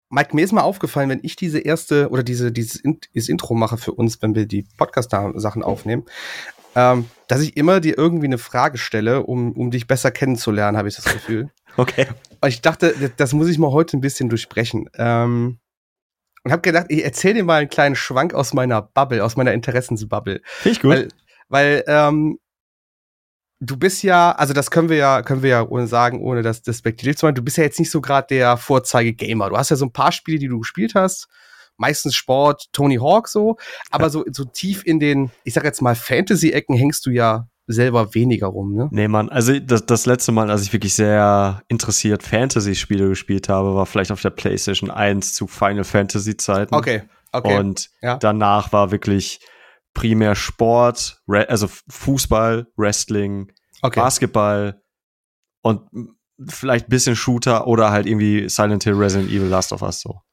Mike, mir ist mal aufgefallen, wenn ich diese erste oder dieses Intro mache für uns, wenn wir die Podcast-Sachen aufnehmen, dass ich immer dir irgendwie eine Frage stelle, um dich besser kennenzulernen, habe ich das Gefühl. Okay. Und ich dachte, das muss ich mal heute ein bisschen durchsprechen. Und habe gedacht, ich erzähle dir mal einen kleinen Schwank aus meiner Bubble, aus meiner Interessensbubble. Finde ich gut. Weil du bist ja, also das können wir ja ohne sagen, ohne das despektierlich zu machen, du bist ja jetzt nicht so gerade der Vorzeige-Gamer. Du hast ja so ein paar Spiele, die du gespielt hast, meistens Sport, Tony Hawk so, aber so tief in den, ich sag jetzt mal, Fantasy-Ecken hängst du ja selber weniger rum, ne? Nee, Mann, also das letzte Mal, als ich wirklich sehr interessiert Fantasy-Spiele gespielt habe, war vielleicht auf der PlayStation 1 zu Final Fantasy-Zeiten. Okay. Und danach war wirklich primär Sport, also Fußball, Wrestling, Basketball und vielleicht ein bisschen Shooter oder halt irgendwie Silent Hill, Resident Evil, Last of Us so.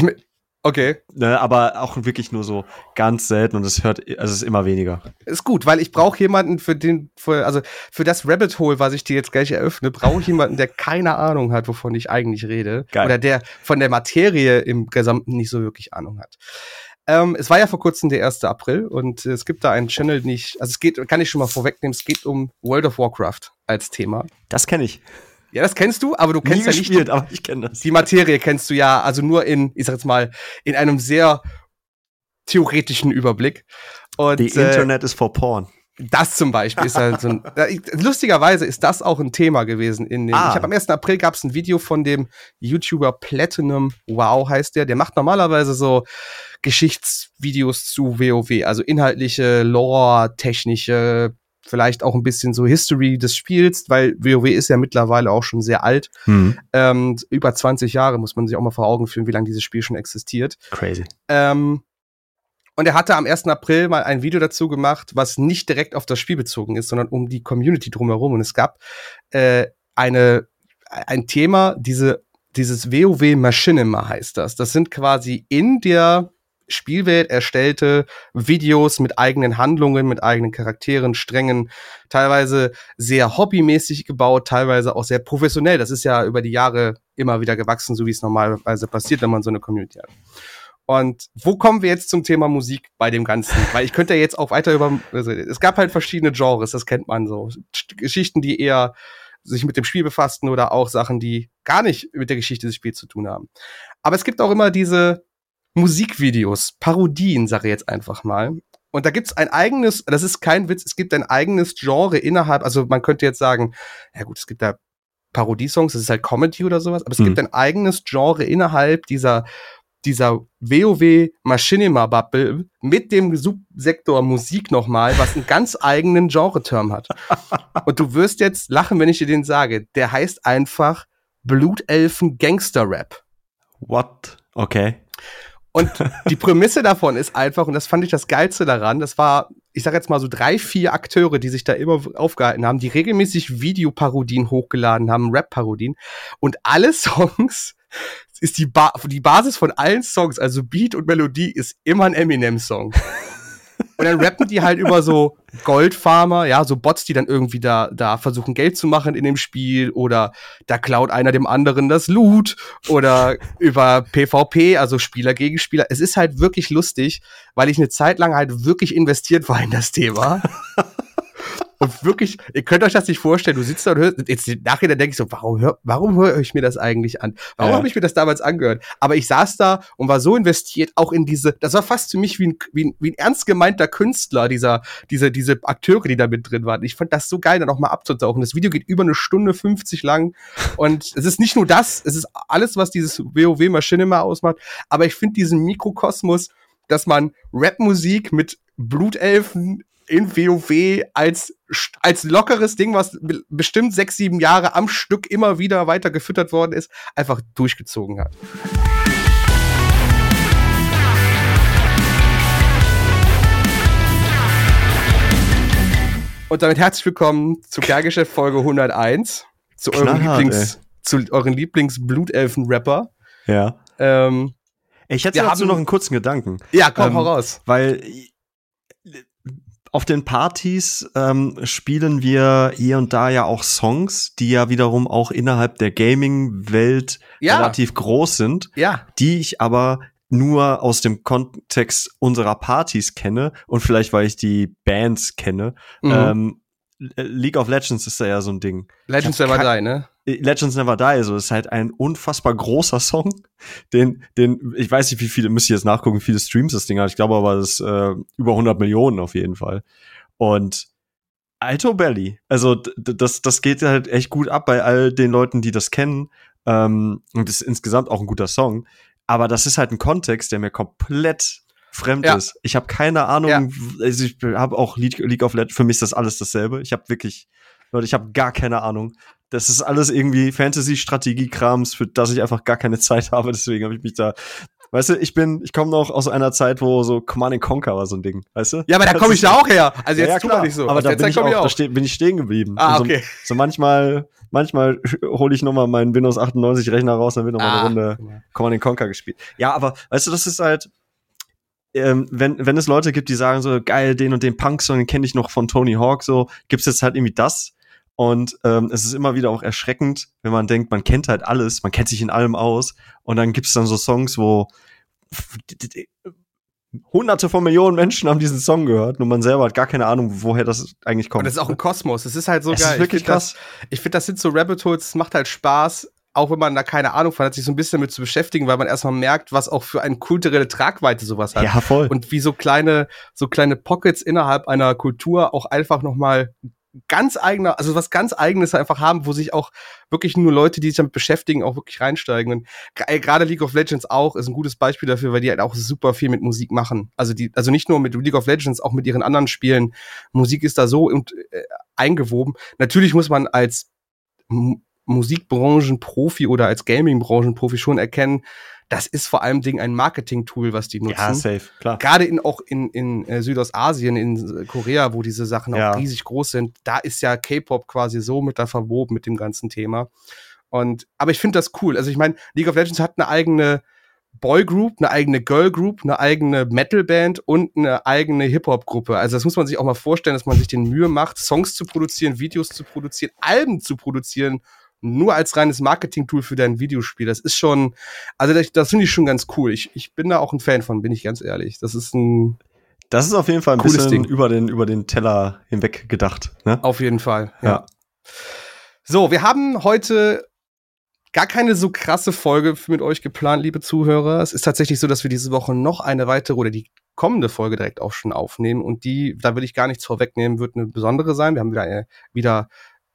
Ne, aber auch wirklich nur so ganz selten und es ist immer weniger. Ist gut, weil ich brauche jemanden für das Rabbit Hole, was ich dir jetzt gleich eröffne, brauche ich jemanden, der keine Ahnung hat, wovon ich eigentlich rede. Geil. Oder der von der Materie im Gesamten nicht so wirklich Ahnung hat. Es war ja vor kurzem der 1. April und es gibt da einen Channel, kann ich schon mal vorwegnehmen, es geht um World of Warcraft als Thema. Das kenne ich. Ja, das kennst du, aber du kennst nie gespielt, aber ich kenne das. Die Materie kennst du ja, also nur in einem sehr theoretischen Überblick. Und, The Internet is for porn. Das zum Beispiel ist halt so lustigerweise ist das auch ein Thema gewesen ich habe am 1. April gab es ein Video von dem YouTuber Platinum Wow heißt der macht normalerweise so Geschichtsvideos zu WoW, also inhaltliche, Lore, technische, vielleicht auch ein bisschen so History des Spiels, weil WoW ist ja mittlerweile auch schon sehr alt. Über 20 Jahre muss man sich auch mal vor Augen führen, wie lange dieses Spiel schon existiert. Crazy. Und er hatte am 1. April mal ein Video dazu gemacht, was nicht direkt auf das Spiel bezogen ist, sondern um die Community drumherum. Und es gab ein Thema, dieses WoW Machinima heißt das. Das sind quasi in der Spielwelt erstellte Videos mit eigenen Handlungen, mit eigenen Charakteren, Strängen, teilweise sehr hobbymäßig gebaut, teilweise auch sehr professionell. Das ist ja über die Jahre immer wieder gewachsen, so wie es normalerweise passiert, wenn man so eine Community hat. Und wo kommen wir jetzt zum Thema Musik bei dem Ganzen? Weil ich könnte ja jetzt auch weiter es gab halt verschiedene Genres, das kennt man so. Geschichten, die eher sich mit dem Spiel befassten oder auch Sachen, die gar nicht mit der Geschichte des Spiels zu tun haben. Aber es gibt auch immer diese Musikvideos, Parodien, sage ich jetzt einfach mal. Und da gibt's ein eigenes, das ist kein Witz, es gibt ein eigenes Genre innerhalb, also man könnte jetzt sagen, ja gut, es gibt da Parodiesongs, das ist halt Comedy oder sowas, aber es gibt ein eigenes Genre innerhalb dieser WoW Machinima Bubble mit dem Subsektor Musik nochmal, was einen ganz eigenen Genre-Term hat. Und du wirst jetzt lachen, wenn ich dir den sage. Der heißt einfach Blutelfen Gangster Rap. What? Okay. Und die Prämisse davon ist einfach, und das fand ich das Geilste daran, das war, ich sag jetzt mal so 3, 4 Akteure, die sich da immer aufgehalten haben, die regelmäßig Videoparodien hochgeladen haben, Rap-Parodien. Und alle Songs ist die Basis von allen Songs, also Beat und Melodie, ist immer ein Eminem-Song. Und dann rappen die halt über so Goldfarmer, ja, so Bots, die dann irgendwie da versuchen, Geld zu machen in dem Spiel, oder da klaut einer dem anderen das Loot, oder über PvP, also Spieler gegen Spieler. Es ist halt wirklich lustig, weil ich eine Zeit lang halt wirklich investiert war in das Thema. Und wirklich, ihr könnt euch das nicht vorstellen, du sitzt da und hörst, jetzt nachher denke ich so, warum höre ich mir das eigentlich an? Warum habe ich mir das damals angehört? Aber ich saß da und war so investiert, auch in das war fast für mich wie ein ernst gemeinter Künstler, diese Akteure, die da mit drin waren. Ich fand das so geil, dann auch mal abzutauchen. Das Video geht über 1:50 lang und es ist nicht nur das, es ist alles, was dieses WoW Machinima ausmacht, aber ich finde diesen Mikrokosmos, dass man Rapmusik mit Blutelfen in WoW als lockeres Ding, was bestimmt 6, 7 Jahre am Stück immer wieder weiter gefüttert worden ist, einfach durchgezogen hat. Und damit herzlich willkommen zu Kerngeschäft Folge 101, zu euren Lieblings-Blutelfen-Rapper. Ja. Ich hätte dazu noch einen kurzen Gedanken. Ja, komm, hau raus. Weil auf den Partys spielen wir hier und da ja auch Songs, die ja wiederum auch innerhalb der Gaming-Welt relativ groß sind, die ich aber nur aus dem Kontext unserer Partys kenne und vielleicht, weil ich die Bands kenne. League of Legends ist da ja so ein Ding. Legends Never Die, ne? Legends Never Die, so ist halt ein unfassbar großer Song, den ich weiß nicht, wie viele, müsst ihr jetzt nachgucken, wie viele Streams das Ding hat. Ich glaube aber, das ist über 100 Millionen auf jeden Fall. Und Alto Belly, also das geht halt echt gut ab bei all den Leuten, die das kennen. Und das ist insgesamt auch ein guter Song. Aber das ist halt ein Kontext, der mir komplett fremd ist. Ich habe keine Ahnung, also ich habe auch League of Legends, für mich ist das alles dasselbe. Ich habe gar keine Ahnung. Das ist alles irgendwie Fantasy-Strategie-Krams, für das ich einfach gar keine Zeit habe, deswegen habe ich mich da, weißt du, ich komme noch aus einer Zeit, wo so Command & Conquer war so ein Ding, weißt du? Ja, aber da komme ich da auch her. Also jetzt tut man nicht so. Aber da bin ich stehen geblieben. Okay. So manchmal hole ich nochmal meinen Windows 98 Rechner raus, dann wird nochmal eine Runde Command & Conquer gespielt. Ja, aber weißt du, das ist halt, wenn es Leute gibt, die sagen so, geil, den und den Punk-Song, den kenne ich noch von Tony Hawk, so, gibt's jetzt halt irgendwie das. Und es ist immer wieder auch erschreckend, wenn man denkt, man kennt halt alles, man kennt sich in allem aus. Und dann gibt's dann so Songs, wo Hunderte von Millionen Menschen haben diesen Song gehört und man selber hat gar keine Ahnung, woher das eigentlich kommt. Und das ist auch ein Kosmos, das ist halt so geil. Das ist wirklich krass. Ich finde, das sind so Rabbit Holes, es macht halt Spaß, auch wenn man da keine Ahnung von hat, sich so ein bisschen damit zu beschäftigen, weil man erstmal merkt, was auch für eine kulturelle Tragweite sowas hat. Ja, voll. Und wie so kleine Pockets innerhalb einer Kultur auch einfach nochmal ganz eigener, also was ganz Eigenes einfach haben, wo sich auch wirklich nur Leute, die sich damit beschäftigen, auch wirklich reinsteigen. Und gerade League of Legends auch ist ein gutes Beispiel dafür, weil die halt auch super viel mit Musik machen. Also nicht nur mit League of Legends, auch mit ihren anderen Spielen. Musik ist da so eingewoben. Natürlich muss man als Musikbranchenprofi oder als Gaming-Branchenprofi schon erkennen, das ist vor allem ein Marketing-Tool, was die nutzen. Ja, safe, klar. Gerade auch in Südostasien, in Korea, wo diese Sachen auch riesig groß sind, da ist ja K-Pop quasi so mit da verwoben mit dem ganzen Thema. Aber ich finde das cool. Also ich meine, League of Legends hat eine eigene Boygroup, eine eigene Girlgroup, eine eigene Metalband und eine eigene Hip-Hop-Gruppe. Also das muss man sich auch mal vorstellen, dass man sich den Mühe macht, Songs zu produzieren, Videos zu produzieren, Alben zu produzieren, nur als reines Marketing-Tool für dein Videospiel. Das ist schon, also das finde ich schon ganz cool. Ich bin da auch ein Fan von, bin ich ganz ehrlich. Das ist auf jeden Fall ein bisschen Ding. über den Teller hinweg gedacht. Ne? Auf jeden Fall, ja. So, wir haben heute gar keine so krasse Folge mit euch geplant, liebe Zuhörer. Es ist tatsächlich so, dass wir diese Woche noch eine weitere oder die kommende Folge direkt auch schon aufnehmen. Und da will ich gar nichts vorwegnehmen, wird eine besondere sein. Wir haben wieder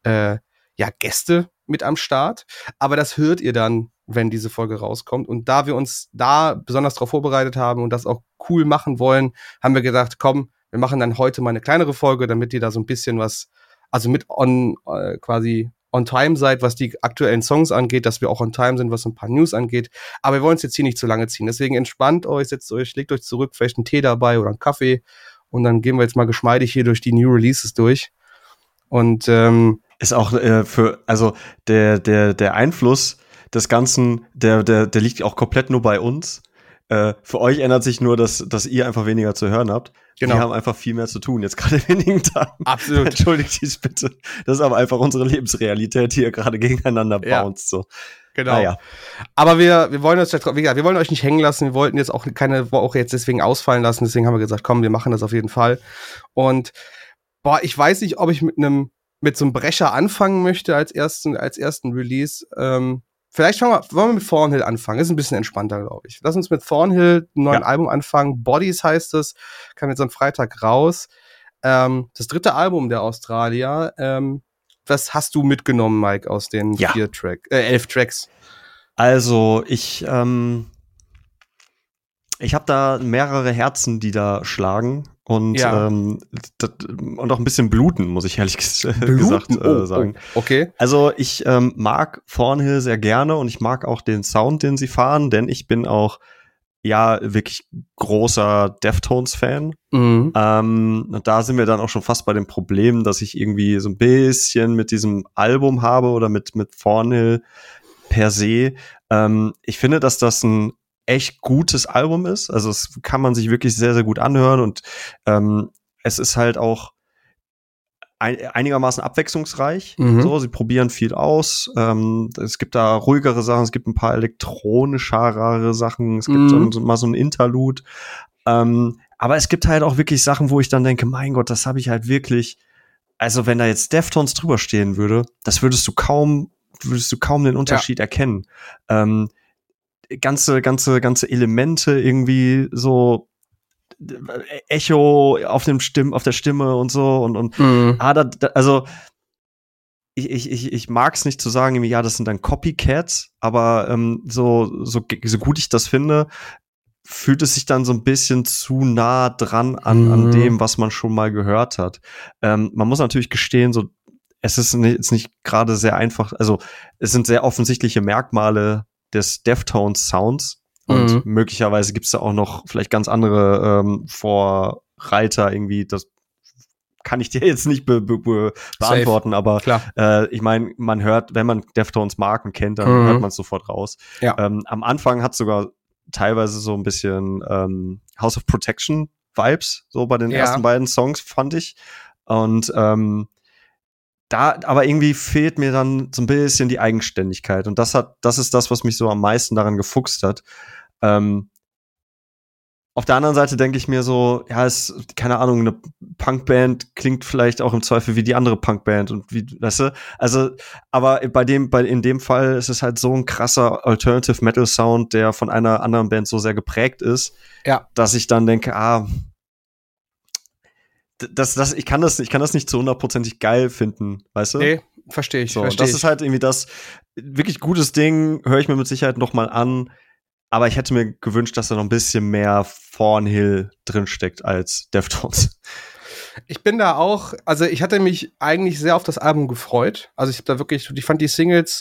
Gäste mit am Start. Aber das hört ihr dann, wenn diese Folge rauskommt. Und da wir uns da besonders darauf vorbereitet haben und das auch cool machen wollen, haben wir gedacht, komm, wir machen dann heute mal eine kleinere Folge, damit ihr da so ein bisschen was, also mit quasi on time seid, was die aktuellen Songs angeht, dass wir auch on time sind, was ein paar News angeht. Aber wir wollen es jetzt hier nicht zu lange ziehen. Deswegen entspannt euch, legt euch zurück, vielleicht einen Tee dabei oder einen Kaffee. Und dann gehen wir jetzt mal geschmeidig hier durch die New Releases durch. Und ist auch der Einfluss des Ganzen, der liegt auch komplett nur bei uns. Für euch ändert sich nur, dass ihr einfach weniger zu hören habt. Genau. Wir haben einfach viel mehr zu tun, jetzt gerade in wenigen Tagen. Absolut. Entschuldigt dies bitte. Das ist aber einfach unsere Lebensrealität, die ihr gerade gegeneinander bounced. So. Genau. Naja. Aber wir wollen uns, wie gesagt, wir wollen euch nicht hängen lassen. Wir wollten jetzt auch keine Woche jetzt deswegen ausfallen lassen. Deswegen haben wir gesagt, komm, wir machen das auf jeden Fall. Und ich weiß nicht, ob ich mit so einem Brecher anfangen möchte als ersten Release. Vielleicht wollen wir mit Thornhill anfangen. Ist ein bisschen entspannter, glaube ich. Lass uns mit Thornhill, einem neuen Album anfangen. Bodies heißt es. Kam jetzt am Freitag raus. Das 3. Album der Australier. Was hast du mitgenommen, Mike, aus den 11 Tracks? Also, ich habe da mehrere Herzen, die da schlagen. Und auch ein bisschen bluten, muss ich ehrlich gesagt sagen. Okay. Also ich mag Thornhill sehr gerne und ich mag auch den Sound, den sie fahren, denn ich bin auch wirklich großer Deftones-Fan. Mhm. Und da sind wir dann auch schon fast bei dem Problem, dass ich irgendwie so ein bisschen mit diesem Album habe oder mit Thornhill per se. Ich finde, dass das ein echt gutes Album ist. Also es kann man sich wirklich sehr, sehr gut anhören und es ist halt auch einigermaßen abwechslungsreich. So, sie probieren viel aus. Es gibt da ruhigere Sachen, es gibt ein paar elektronischere Sachen, es gibt dann mal so ein Interlude. Aber es gibt halt auch wirklich Sachen, wo ich dann denke, mein Gott, das habe ich halt wirklich, also wenn da jetzt Deftones drüber stehen würde, das würdest du kaum den Unterschied erkennen. Ganze Elemente irgendwie so Echo auf der Stimme und so und also ich mag es nicht zu sagen, ja, das sind dann Copycats, aber so gut ich das finde, fühlt es sich dann so ein bisschen zu nah dran an dem, was man schon mal gehört hat. Man muss natürlich gestehen, so es ist nicht gerade sehr einfach, also es sind sehr offensichtliche Merkmale des Deftones Sounds. Und möglicherweise gibt's da auch noch vielleicht ganz andere Vorreiter irgendwie. Das kann ich dir jetzt nicht beantworten, aber ich meine, man hört, wenn man Deftones mag und kennt, dann hört man es sofort raus. Ja. Am Anfang hat sogar teilweise so ein bisschen House of Protection Vibes, so bei den ersten beiden Songs, fand ich. Und aber irgendwie fehlt mir dann so ein bisschen die Eigenständigkeit. Und das ist das, was mich so am meisten daran gefuchst hat. Auf der anderen Seite denke ich mir so, ja, keine Ahnung, eine Punkband klingt vielleicht auch im Zweifel wie die andere Punkband und wie, weißt du? Also, aber in dem Fall ist es halt so ein krasser Alternative Metal Sound, der von einer anderen Band so sehr geprägt ist, dass ich dann denke, ich kann das nicht zu 100%ig geil finden, weißt du? Nee, verstehe ich. So, das ist halt irgendwie das wirklich gutes Ding, höre ich mir mit Sicherheit noch mal an. Aber ich hätte mir gewünscht, dass da noch ein bisschen mehr Thornhill drinsteckt als Deftones. Ich bin da auch, also ich hatte mich eigentlich sehr auf das Album gefreut. Also ich fand die Singles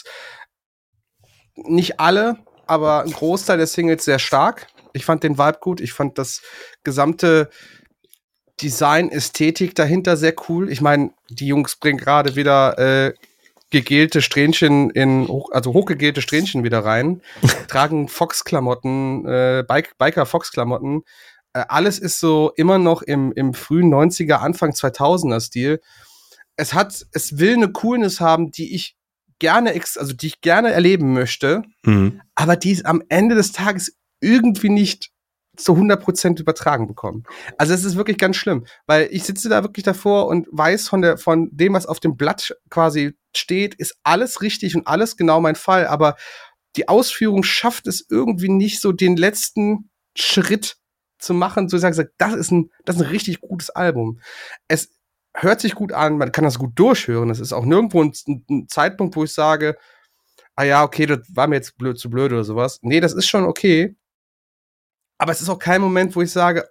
nicht alle, aber ein Großteil der Singles sehr stark. Ich fand den Vibe gut. Ich fand das gesamte Design, Ästhetik dahinter sehr cool. Ich meine, die Jungs bringen gerade wieder gegelte Strähnchen hochgegelte Strähnchen wieder rein, tragen Fox-Klamotten, Biker-Fox-Klamotten. Alles ist so immer noch im frühen 90er, Anfang 2000er Stil. Es will eine Coolness haben, die ich gerne erleben möchte, aber die es am Ende des Tages irgendwie nicht zu 100% übertragen bekommen. Also es ist wirklich ganz schlimm, weil ich sitze da wirklich davor und weiß von dem, was auf dem Blatt quasi steht, ist alles richtig und alles genau mein Fall, aber die Ausführung schafft es irgendwie nicht so den letzten Schritt zu machen, zu sagen, das ist ein richtig gutes Album. Es hört sich gut an, man kann das gut durchhören, es ist auch nirgendwo ein Zeitpunkt, wo ich sage, okay, das war mir jetzt zu blöd oder sowas. Nee, das ist schon okay. Aber es ist auch kein Moment, wo ich sage,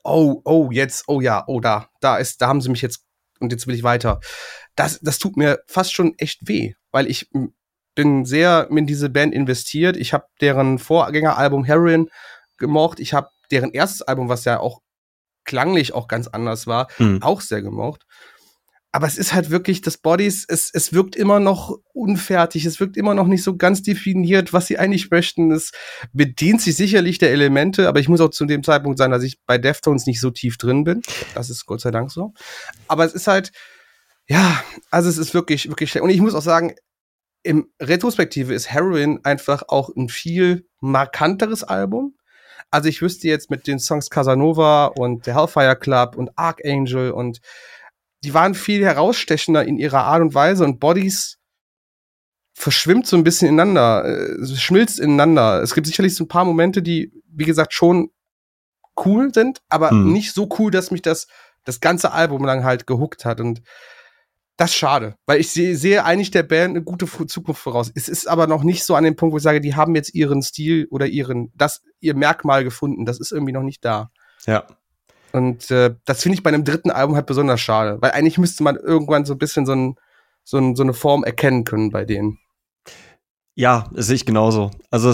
da haben sie mich jetzt und jetzt will ich weiter. Das tut mir fast schon echt weh, weil ich bin sehr in diese Band investiert. Ich habe deren Vorgängeralbum Heroin gemocht. Ich habe deren erstes Album, was ja auch klanglich auch ganz anders war, auch sehr gemocht. Aber es ist halt wirklich, das Bodies, es wirkt immer noch unfertig, es wirkt immer noch nicht so ganz definiert, was sie eigentlich möchten. Es bedient sich sicherlich der Elemente, aber ich muss auch zu dem Zeitpunkt sagen, dass ich bei Deftones nicht so tief drin bin. Das ist Gott sei Dank so. Aber es ist halt, also es ist wirklich, wirklich schlecht. Und ich muss auch sagen, im Retrospektive ist Heroin einfach auch ein viel markanteres Album. Also ich wüsste jetzt mit den Songs Casanova und der Hellfire Club und Archangel und die waren viel herausstechender in ihrer Art und Weise und Bodies verschwimmt so ein bisschen ineinander, schmilzt ineinander. Es gibt sicherlich so ein paar Momente, die, wie gesagt, schon cool sind, aber nicht so cool, dass mich das ganze Album lang halt gehuckt hat und das ist schade, weil ich sehe eigentlich der Band eine gute Zukunft voraus. Es ist aber noch nicht so an dem Punkt, wo ich sage, die haben jetzt ihren Stil oder ihr Merkmal gefunden. Das ist irgendwie noch nicht da. Ja. Und das finde ich bei einem dritten Album halt besonders schade, weil eigentlich müsste man irgendwann so ein bisschen so eine Form erkennen können bei denen. Ja, das sehe ich genauso. Also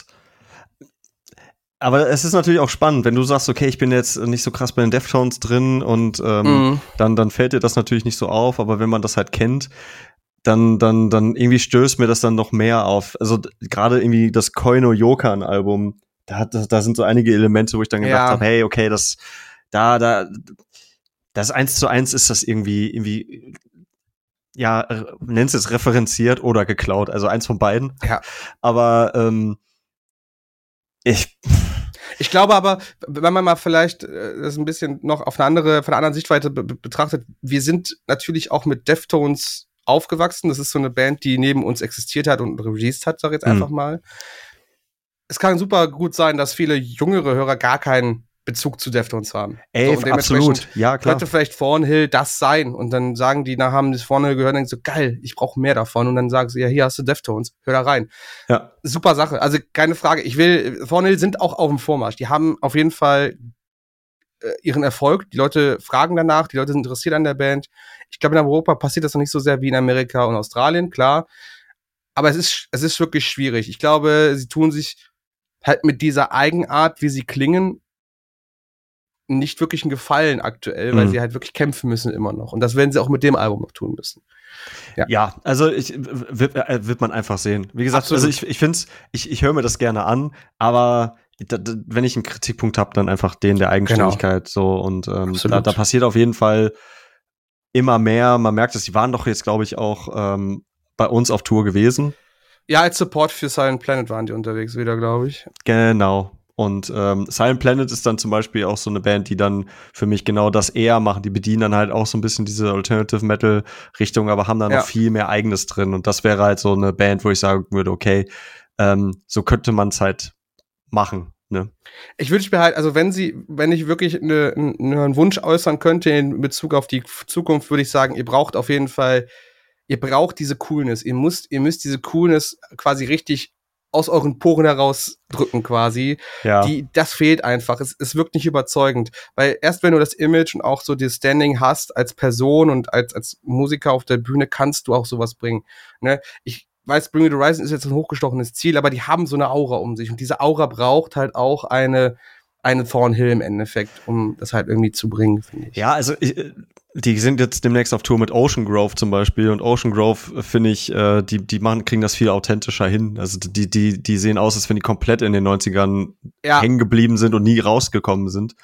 aber es ist natürlich auch spannend, wenn du sagst, okay, ich bin jetzt nicht so krass bei den Deftones drin und dann fällt dir das natürlich nicht so auf, aber wenn man das halt kennt, dann irgendwie stößt mir das dann noch mehr auf. Also gerade irgendwie das Koino Yokan-Album, da sind so einige Elemente, wo ich dann gedacht habe, hey, okay, Das 1:1 ist das irgendwie, ja, nenn's es referenziert oder geklaut, also eins von beiden. Ja. Aber ich glaube aber, wenn man mal vielleicht das ein bisschen noch von der anderen Sichtweise betrachtet, wir sind natürlich auch mit Deftones aufgewachsen. Das ist so eine Band, die neben uns existiert hat und released hat, sag ich jetzt einfach mal. Es kann super gut sein, dass viele jüngere Hörer gar keinen Bezug zu Deftones haben. Ey, so, absolut. Ja, klar. Könnte vielleicht Thornhill das sein. Und dann sagen die, haben das Thornhill gehört und denken so, geil, ich brauche mehr davon. Und dann sagen sie, ja, hier hast du Deftones, hör da rein. Ja. Super Sache. Also keine Frage. Thornhill sind auch auf dem Vormarsch. Die haben auf jeden Fall ihren Erfolg. Die Leute fragen danach, die Leute sind interessiert an der Band. Ich glaube, in Europa passiert das noch nicht so sehr wie in Amerika und Australien, klar. Aber es ist wirklich schwierig. Ich glaube, sie tun sich halt mit dieser Eigenart, wie sie klingen, nicht wirklich einen Gefallen aktuell, weil sie halt wirklich kämpfen müssen immer noch. Und das werden sie auch mit dem Album noch tun müssen. Ja, also wird man einfach sehen. Wie gesagt, absolut. Also ich finde es, ich höre mir das gerne an, aber wenn ich einen Kritikpunkt habe, dann einfach den der Eigenständigkeit. Genau. So und da passiert auf jeden Fall immer mehr. Man merkt es, die waren doch jetzt, glaube ich, auch bei uns auf Tour gewesen. Ja, als Support für Silent Planet waren die unterwegs wieder, glaube ich. Genau. Und Silent Planet ist dann zum Beispiel auch so eine Band, die dann für mich genau das eher machen. Die bedienen dann halt auch so ein bisschen diese Alternative Metal Richtung, aber haben dann noch viel mehr Eigenes drin. Und das wäre halt so eine Band, wo ich sagen würde, okay, so könnte man es halt machen. Ne? Ich wünsche mir halt, also wenn ich wirklich einen Wunsch äußern könnte in Bezug auf die Zukunft, würde ich sagen, ihr braucht auf jeden Fall, ihr braucht diese Coolness. Ihr müsst diese Coolness quasi richtig aus euren Poren herausdrücken quasi. Ja. Das fehlt einfach. Es wirkt nicht überzeugend. Weil erst wenn du das Image und auch so das Standing hast als Person und als Musiker auf der Bühne, kannst du auch sowas bringen. Ne? Ich weiß, Bring Me the Horizon ist jetzt ein hochgestochenes Ziel, aber die haben so eine Aura um sich. Und diese Aura braucht halt auch eine Thornhill im Endeffekt, um das halt irgendwie zu bringen, finde ich. Ja, also die sind jetzt demnächst auf Tour mit Ocean Grove zum Beispiel. Und Ocean Grove, finde ich, die kriegen das viel authentischer hin. Also die sehen aus, als wenn die komplett in den 90ern hängen geblieben sind und nie rausgekommen sind.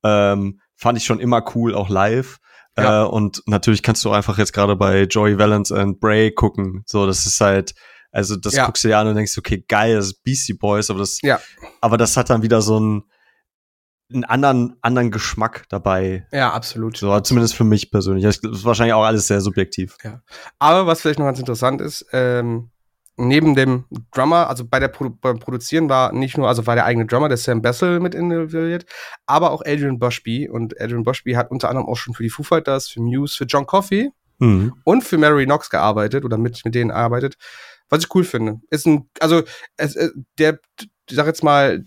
Fand ich schon immer cool, auch live. Ja. Und natürlich kannst du einfach jetzt gerade bei Joey Valance and Bray gucken. So, das ist halt, also das guckst du dir an und denkst, okay, geil, das ist Beastie Boys, aber das hat dann wieder so einen anderen Geschmack dabei. Ja, absolut. So, zumindest für mich persönlich. Das ist wahrscheinlich auch alles sehr subjektiv. Ja. Aber was vielleicht noch ganz interessant ist, neben dem Drummer, also beim Produzieren war der eigene Drummer, der Sam Bessel, mit involviert, aber auch Adrian Bushby. Und Adrian Bushby hat unter anderem auch schon für die Foo Fighters, für Muse, für John Coffey und für Mary Knox gearbeitet oder mit denen arbeitet. Was ich cool finde. Ich sag jetzt mal,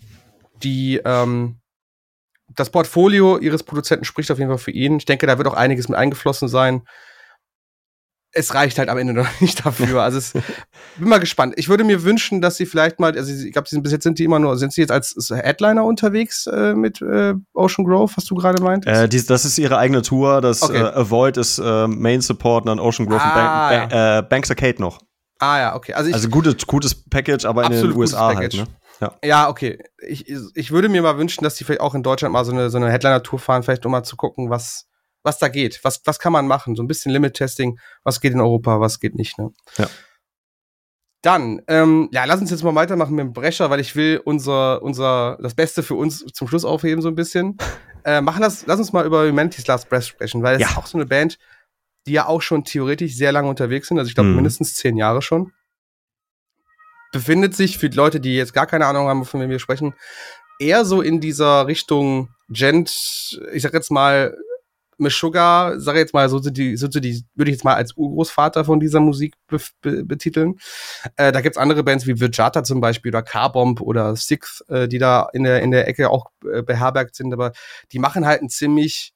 das Portfolio ihres Produzenten spricht auf jeden Fall für ihn. Ich denke, da wird auch einiges mit eingeflossen sein. Es reicht halt am Ende noch nicht dafür. Also bin mal gespannt. Ich würde mir wünschen, dass sie vielleicht mal, also ich glaube, bis jetzt sind sie jetzt als Headliner unterwegs mit Ocean Grove, was du gerade meintest? Das ist ihre eigene Tour. Das Avoid ist Main Support und dann Ocean Grove und Banks Arcade noch. Ah ja, okay. Also gutes Package, aber in den USA halt, ne? Ja, okay. Ich würde mir mal wünschen, dass die vielleicht auch in Deutschland mal so eine Headliner-Tour fahren, vielleicht um mal zu gucken, was da geht. Was kann man machen? So ein bisschen Limit-Testing. Was geht in Europa, was geht nicht, ne? Ja. Dann, lass uns jetzt mal weitermachen mit dem Brecher, weil ich will das Beste für uns zum Schluss aufheben, so ein bisschen. Lass uns mal über Humanity's Last Breath sprechen, weil es ist auch so eine Band, die ja auch schon theoretisch sehr lange unterwegs sind. Also ich glaube mindestens 10 Jahre schon. Befindet sich für die Leute, die jetzt gar keine Ahnung haben, von wem wir sprechen, eher so in dieser Richtung Gent, ich sag jetzt mal, Meshuggah, sag jetzt mal, so sind die, würde ich jetzt mal als Urgroßvater von dieser Musik betiteln. Da gibt's andere Bands wie Vijata zum Beispiel oder Carbomb oder Sixth, die da in der Ecke auch beherbergt sind, aber die machen halt einen ziemlich,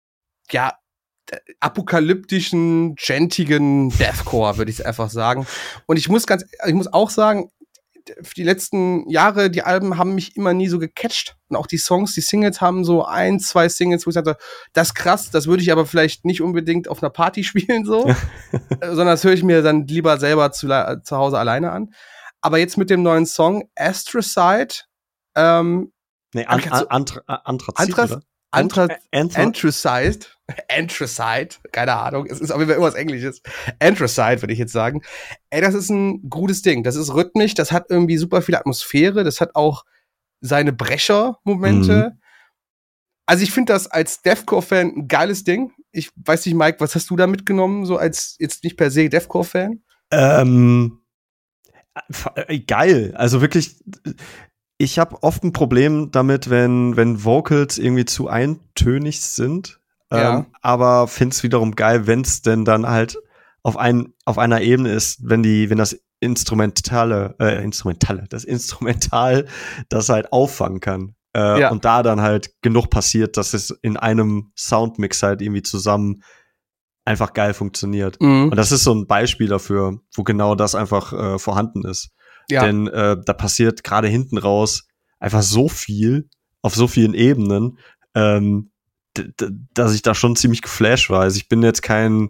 apokalyptischen, gentigen Deathcore, würde ich einfach sagen. Und ich muss auch sagen, die letzten Jahre, die Alben haben mich immer nie so gecatcht. Und auch die Songs, die Singles haben so 1, 2 Singles, wo ich sagte, das ist krass, das würde ich aber vielleicht nicht unbedingt auf einer Party spielen, so. Sondern das höre ich mir dann lieber selber zu Hause alleine an. Aber jetzt mit dem neuen Song, Astrocide, Anthrazit, oder? Anthracite, keine Ahnung, es ist auf jeden Fall irgendwas Englisches. Anthracite, würde ich jetzt sagen. Ey, das ist ein gutes Ding. Das ist rhythmisch, das hat irgendwie super viel Atmosphäre, das hat auch seine Brecher-Momente. Mhm. Also ich finde das als Deathcore-Fan ein geiles Ding. Ich weiß nicht, Mike, was hast du da mitgenommen, so als jetzt nicht per se Deathcore-Fan? Geil. Also wirklich, ich habe oft ein Problem damit, wenn Vocals irgendwie zu eintönig sind. Ja. Aber find's wiederum geil, wenn's denn dann halt auf einer Ebene ist, wenn das Instrumental das halt auffangen kann. Und da dann halt genug passiert, dass es in einem Soundmix halt irgendwie zusammen einfach geil funktioniert. Mhm. Und das ist so ein Beispiel dafür, wo genau das einfach vorhanden ist. Ja. Denn da passiert gerade hinten raus einfach so viel auf so vielen Ebenen, dass ich da schon ziemlich geflasht war. Also ich bin jetzt kein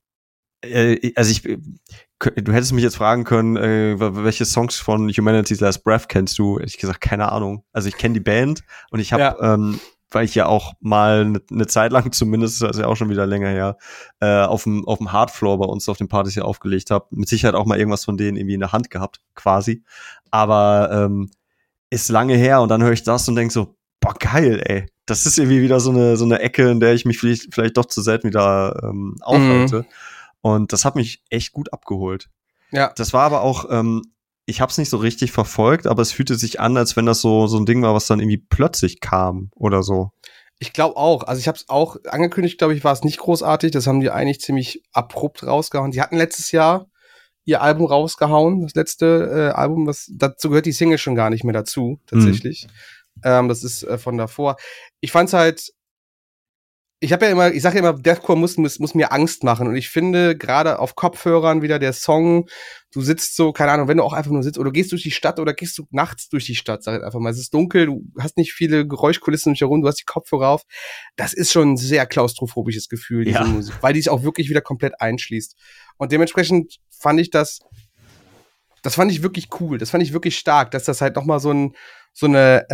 du hättest mich jetzt fragen können, welche Songs von Humanity's Last Breath kennst du? Ehrlich gesagt, keine Ahnung. Also ich kenne die Band und ich habe, weil ich ja auch mal eine Zeit lang zumindest, das ist ja auch schon wieder länger her, auf dem Hardfloor bei uns auf den Partys hier aufgelegt habe, mit Sicherheit auch mal irgendwas von denen irgendwie in der Hand gehabt, quasi. Aber ist lange her und dann höre ich das und denk so, boah, geil, ey. Das ist irgendwie wieder so eine Ecke, in der ich mich vielleicht doch zu selten wieder aufhalte. Mhm. Und das hat mich echt gut abgeholt. Ja. Das war aber auch, ich hab's nicht so richtig verfolgt, aber es fühlte sich an, als wenn das so ein Ding war, was dann irgendwie plötzlich kam oder so. Ich glaube auch. Also ich habe es auch angekündigt, glaube ich, war es nicht großartig. Das haben die eigentlich ziemlich abrupt rausgehauen. Die hatten letztes Jahr ihr Album rausgehauen, das letzte Album, dazu gehört die Single schon gar nicht mehr dazu, tatsächlich. Das ist von davor. Ich fand's halt, ich sage ja immer, Deathcore muss mir Angst machen. Und ich finde, gerade auf Kopfhörern wieder der Song, du sitzt so, keine Ahnung, wenn du auch einfach nur sitzt, oder gehst durch die Stadt oder gehst du nachts durch die Stadt, sag ich einfach mal. Es ist dunkel, du hast nicht viele Geräuschkulissen um dich herum, du hast die Kopfhörer auf. Das ist schon ein sehr klaustrophobisches Gefühl, diese Musik, weil die sich auch wirklich wieder komplett einschließt. Und dementsprechend fand ich das fand ich wirklich cool, das fand ich wirklich stark, dass das halt nochmal so eine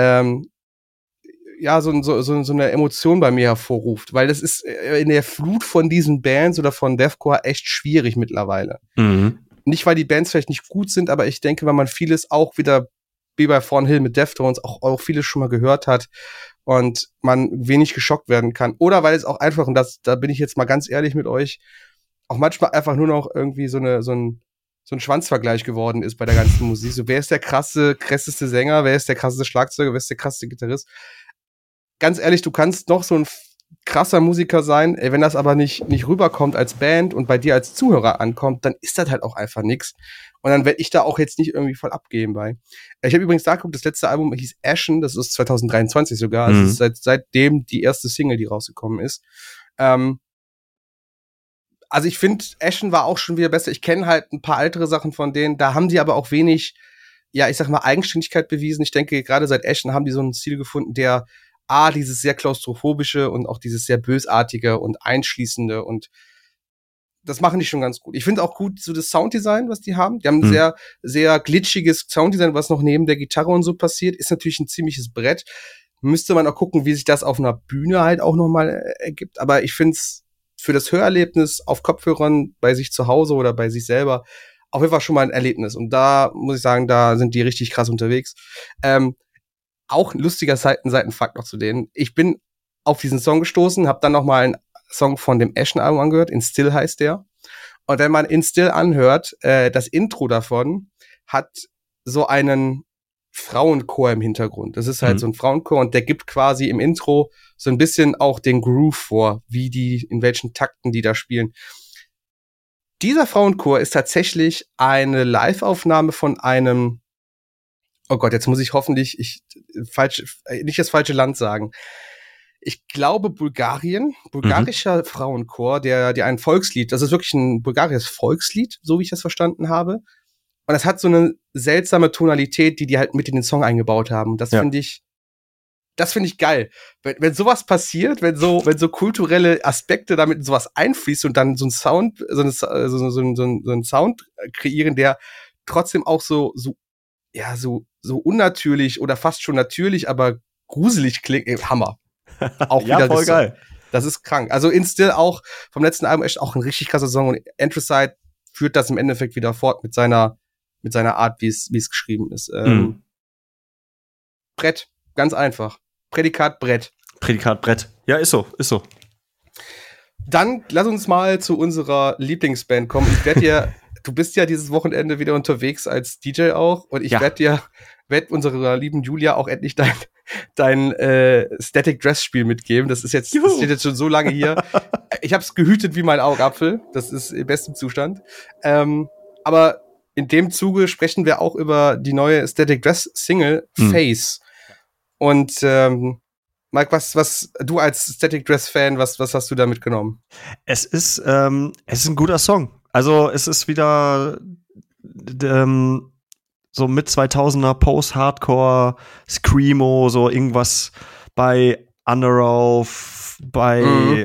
Emotion bei mir hervorruft, weil das ist in der Flut von diesen Bands oder von Deathcore echt schwierig mittlerweile. Mhm. Nicht, weil die Bands vielleicht nicht gut sind, aber ich denke, weil man vieles auch wieder, wie bei Thornhill mit Deftones, auch vieles schon mal gehört hat und man wenig geschockt werden kann. Oder weil es auch einfach, und da bin ich jetzt mal ganz ehrlich mit euch, auch manchmal einfach nur noch irgendwie so ein Schwanzvergleich geworden ist bei der ganzen Musik. So, wer ist der krasseste Sänger, wer ist der krasseste Schlagzeuger, wer ist der krasseste Gitarrist? Ganz ehrlich, du kannst noch so ein krasser Musiker sein, wenn das aber nicht rüberkommt als Band und bei dir als Zuhörer ankommt, dann ist das halt auch einfach nix. Und dann werde ich da auch jetzt nicht irgendwie voll abgeben bei. Ich habe übrigens da geguckt, das letzte Album hieß Ashen, das ist 2023 sogar, also es ist seitdem die erste Single, die rausgekommen ist. Also ich finde, Ashen war auch schon wieder besser. Ich kenne halt ein paar ältere Sachen von denen, da haben die aber auch wenig, ja, ich sag mal, Eigenständigkeit bewiesen. Ich denke, gerade seit Ashen haben die so einen Stil gefunden, der dieses sehr klaustrophobische und auch dieses sehr bösartige und einschließende, und das machen die schon ganz gut. Ich finde auch gut so das Sounddesign, was die haben. Die haben ein sehr, sehr glitschiges Sounddesign, was noch neben der Gitarre und so passiert. Ist natürlich ein ziemliches Brett. Müsste man auch gucken, wie sich das auf einer Bühne halt auch nochmal ergibt. Aber ich finde es für das Hörerlebnis auf Kopfhörern bei sich zu Hause oder bei sich selber auf jeden Fall schon mal ein Erlebnis. Und da muss ich sagen, da sind die richtig krass unterwegs. Auch ein lustiger Seitenfakt noch zu denen. Ich bin auf diesen Song gestoßen, habe dann noch mal einen Song von dem Ashen-Album angehört, In Still heißt der. Und wenn man In Still anhört, das Intro davon hat so einen Frauenchor im Hintergrund. Das ist halt so ein Frauenchor und der gibt quasi im Intro so ein bisschen auch den Groove vor, in welchen Takten die da spielen. Dieser Frauenchor ist tatsächlich eine Live-Aufnahme von einem, oh Gott, jetzt muss ich hoffentlich nicht das falsche Land sagen. Ich glaube bulgarischer Frauenchor, der ein Volkslied, das ist wirklich ein bulgarisches Volkslied, so wie ich das verstanden habe. Und das hat so eine seltsame Tonalität, die halt mit in den Song eingebaut haben. Das finde ich geil. Wenn sowas passiert, wenn so kulturelle Aspekte damit in sowas einfließt und dann so ein Sound, so ein Sound kreieren, der trotzdem auch so unnatürlich oder fast schon natürlich, aber gruselig klingt, Hammer. auch wieder voll geil. Das ist krank. Also in Still auch vom letzten Album echt auch ein richtig krasser Song und Anthracite führt das im Endeffekt wieder fort mit seiner Art, wie es geschrieben ist. Brett, ganz einfach. Prädikat Brett. Ja, ist so. Dann lass uns mal zu unserer Lieblingsband kommen. Du bist ja dieses Wochenende wieder unterwegs als DJ auch und ich werde unserer lieben Julia auch endlich dein Static Dress Spiel mitgeben. Das steht jetzt schon so lange hier. Ich habe es gehütet wie mein Augapfel. Das ist im besten Zustand. Aber in dem Zuge sprechen wir auch über die neue Static Dress Single Face. Und Mike, was du als Static Dress Fan, was hast du da mitgenommen? Es ist ein guter Song. Also es ist wieder so mit 2000er Post-Hardcore, Screamo, so irgendwas bei Underoath, bei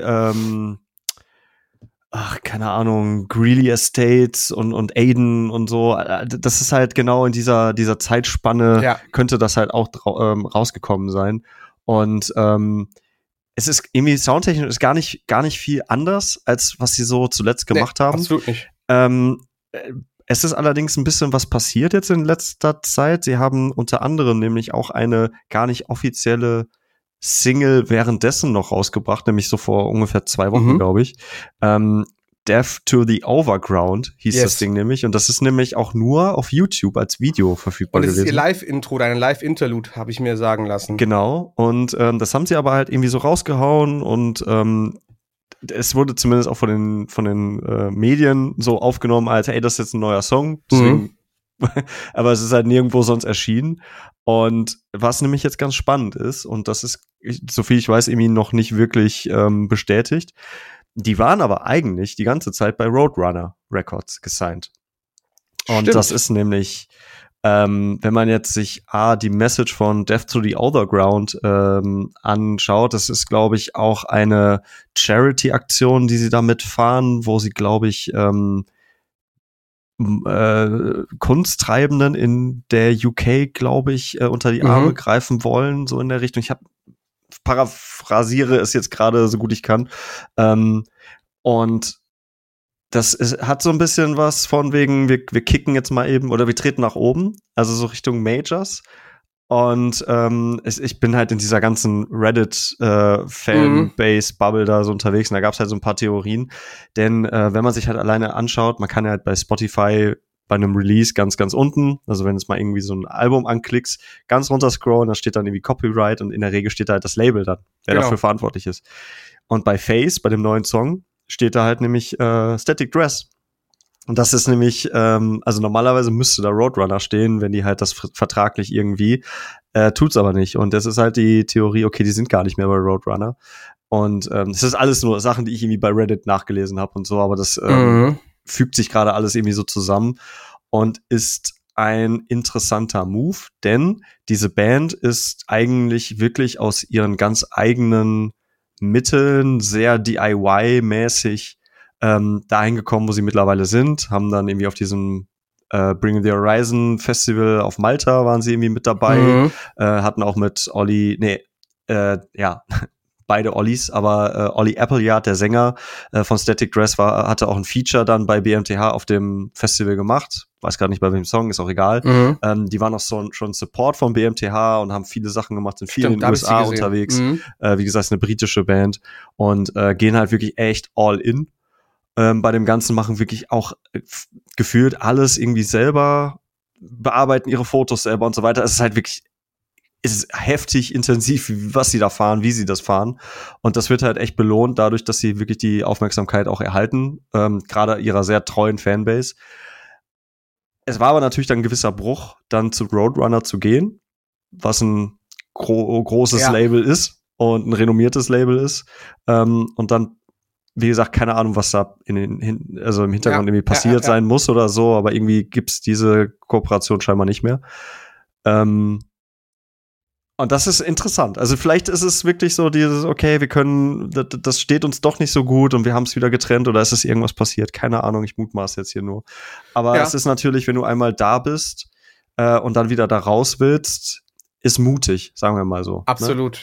keine Ahnung, Greeley Estates und Aiden und so. Das ist halt genau in dieser Zeitspanne, könnte das halt auch rausgekommen sein. Und es ist irgendwie soundtechnisch ist gar nicht viel anders, als was sie so zuletzt gemacht haben. Absolut nicht. Es ist allerdings ein bisschen was passiert jetzt in letzter Zeit. Sie haben unter anderem nämlich auch eine gar nicht offizielle Single währenddessen noch rausgebracht, nämlich so vor ungefähr 2 Wochen, glaube ich. Death to the Overground hieß das Ding nämlich. Und das ist nämlich auch nur auf YouTube als Video verfügbar gewesen. Und das ist ihr Live-Intro, dein Live-Interlude, habe ich mir sagen lassen. Genau. Und das haben sie aber halt irgendwie so rausgehauen und es wurde zumindest auch von den Medien so aufgenommen, als hey, das ist jetzt ein neuer Song. Deswegen, aber es ist halt nirgendwo sonst erschienen. Und was nämlich jetzt ganz spannend ist, und das ist, soviel ich weiß, irgendwie noch nicht wirklich bestätigt, die waren aber eigentlich die ganze Zeit bei Roadrunner Records gesigned. Und das ist nämlich, wenn man jetzt sich die Message von Death to the Overground anschaut, das ist, glaube ich, auch eine Charity-Aktion, die sie damit fahren, wo sie, glaube ich, Kunsttreibenden in der UK, glaube ich, unter die Arme greifen wollen, so in der Richtung. Ich paraphrasiere es jetzt gerade so gut ich kann. Und hat so ein bisschen was von wegen, wir kicken jetzt mal eben oder wir treten nach oben, also so Richtung Majors. Und ich bin halt in dieser ganzen Reddit-Fanbase-Bubble da so unterwegs und da gab es halt so ein paar Theorien. Denn wenn man sich halt alleine anschaut, man kann ja halt bei Spotify bei einem Release ganz, ganz unten, also wenn du mal irgendwie so ein Album anklickst, ganz runter scrollen, da steht dann irgendwie Copyright und in der Regel steht da halt das Label dann, wer dafür verantwortlich ist. Und bei Face, bei dem neuen Song, steht da halt nämlich Static Dress. Und das ist nämlich, also normalerweise müsste da Roadrunner stehen, wenn die halt das vertraglich irgendwie, tut's aber nicht. Und das ist halt die Theorie, okay, die sind gar nicht mehr bei Roadrunner. Und das ist alles nur Sachen, die ich irgendwie bei Reddit nachgelesen habe und so, aber das fügt sich gerade alles irgendwie so zusammen und ist ein interessanter Move, denn diese Band ist eigentlich wirklich aus ihren ganz eigenen Mitteln sehr DIY-mäßig dahin gekommen, wo sie mittlerweile sind, haben dann irgendwie auf diesem Bring the Horizon Festival auf Malta waren sie irgendwie mit dabei, hatten auch mit Olli, beide Ollis, aber Olli Appleyard, der Sänger von Static Dress, hatte auch ein Feature dann bei BMTH auf dem Festival gemacht. Weiß gerade nicht bei welchem Song, ist auch egal. Die waren auch schon Support von BMTH und haben viele Sachen gemacht, sind viel in den USA unterwegs. Wie gesagt, ist eine britische Band und gehen halt wirklich echt all in. Bei dem Ganzen machen wirklich auch gefühlt alles irgendwie selber, bearbeiten ihre Fotos selber und so weiter. Es ist halt wirklich ist heftig intensiv, was sie da fahren, wie sie das fahren. Und das wird halt echt belohnt, dadurch, dass sie wirklich die Aufmerksamkeit auch erhalten, gerade ihrer sehr treuen Fanbase. Es war aber natürlich dann ein gewisser Bruch, dann zu Roadrunner zu gehen, was ein großes Label ist und ein renommiertes Label ist. Und dann, wie gesagt, keine Ahnung, was da im Hintergrund irgendwie passiert sein muss oder so, aber irgendwie gibt's diese Kooperation scheinbar nicht mehr. Und das ist interessant. Also vielleicht ist es wirklich so dieses, okay, wir können, das steht uns doch nicht so gut und wir haben es wieder getrennt oder ist es irgendwas passiert? Keine Ahnung, ich mutmaß jetzt hier nur. Aber es ist natürlich, wenn du einmal da bist und dann wieder da raus willst, ist mutig, sagen wir mal so. Absolut. Ne?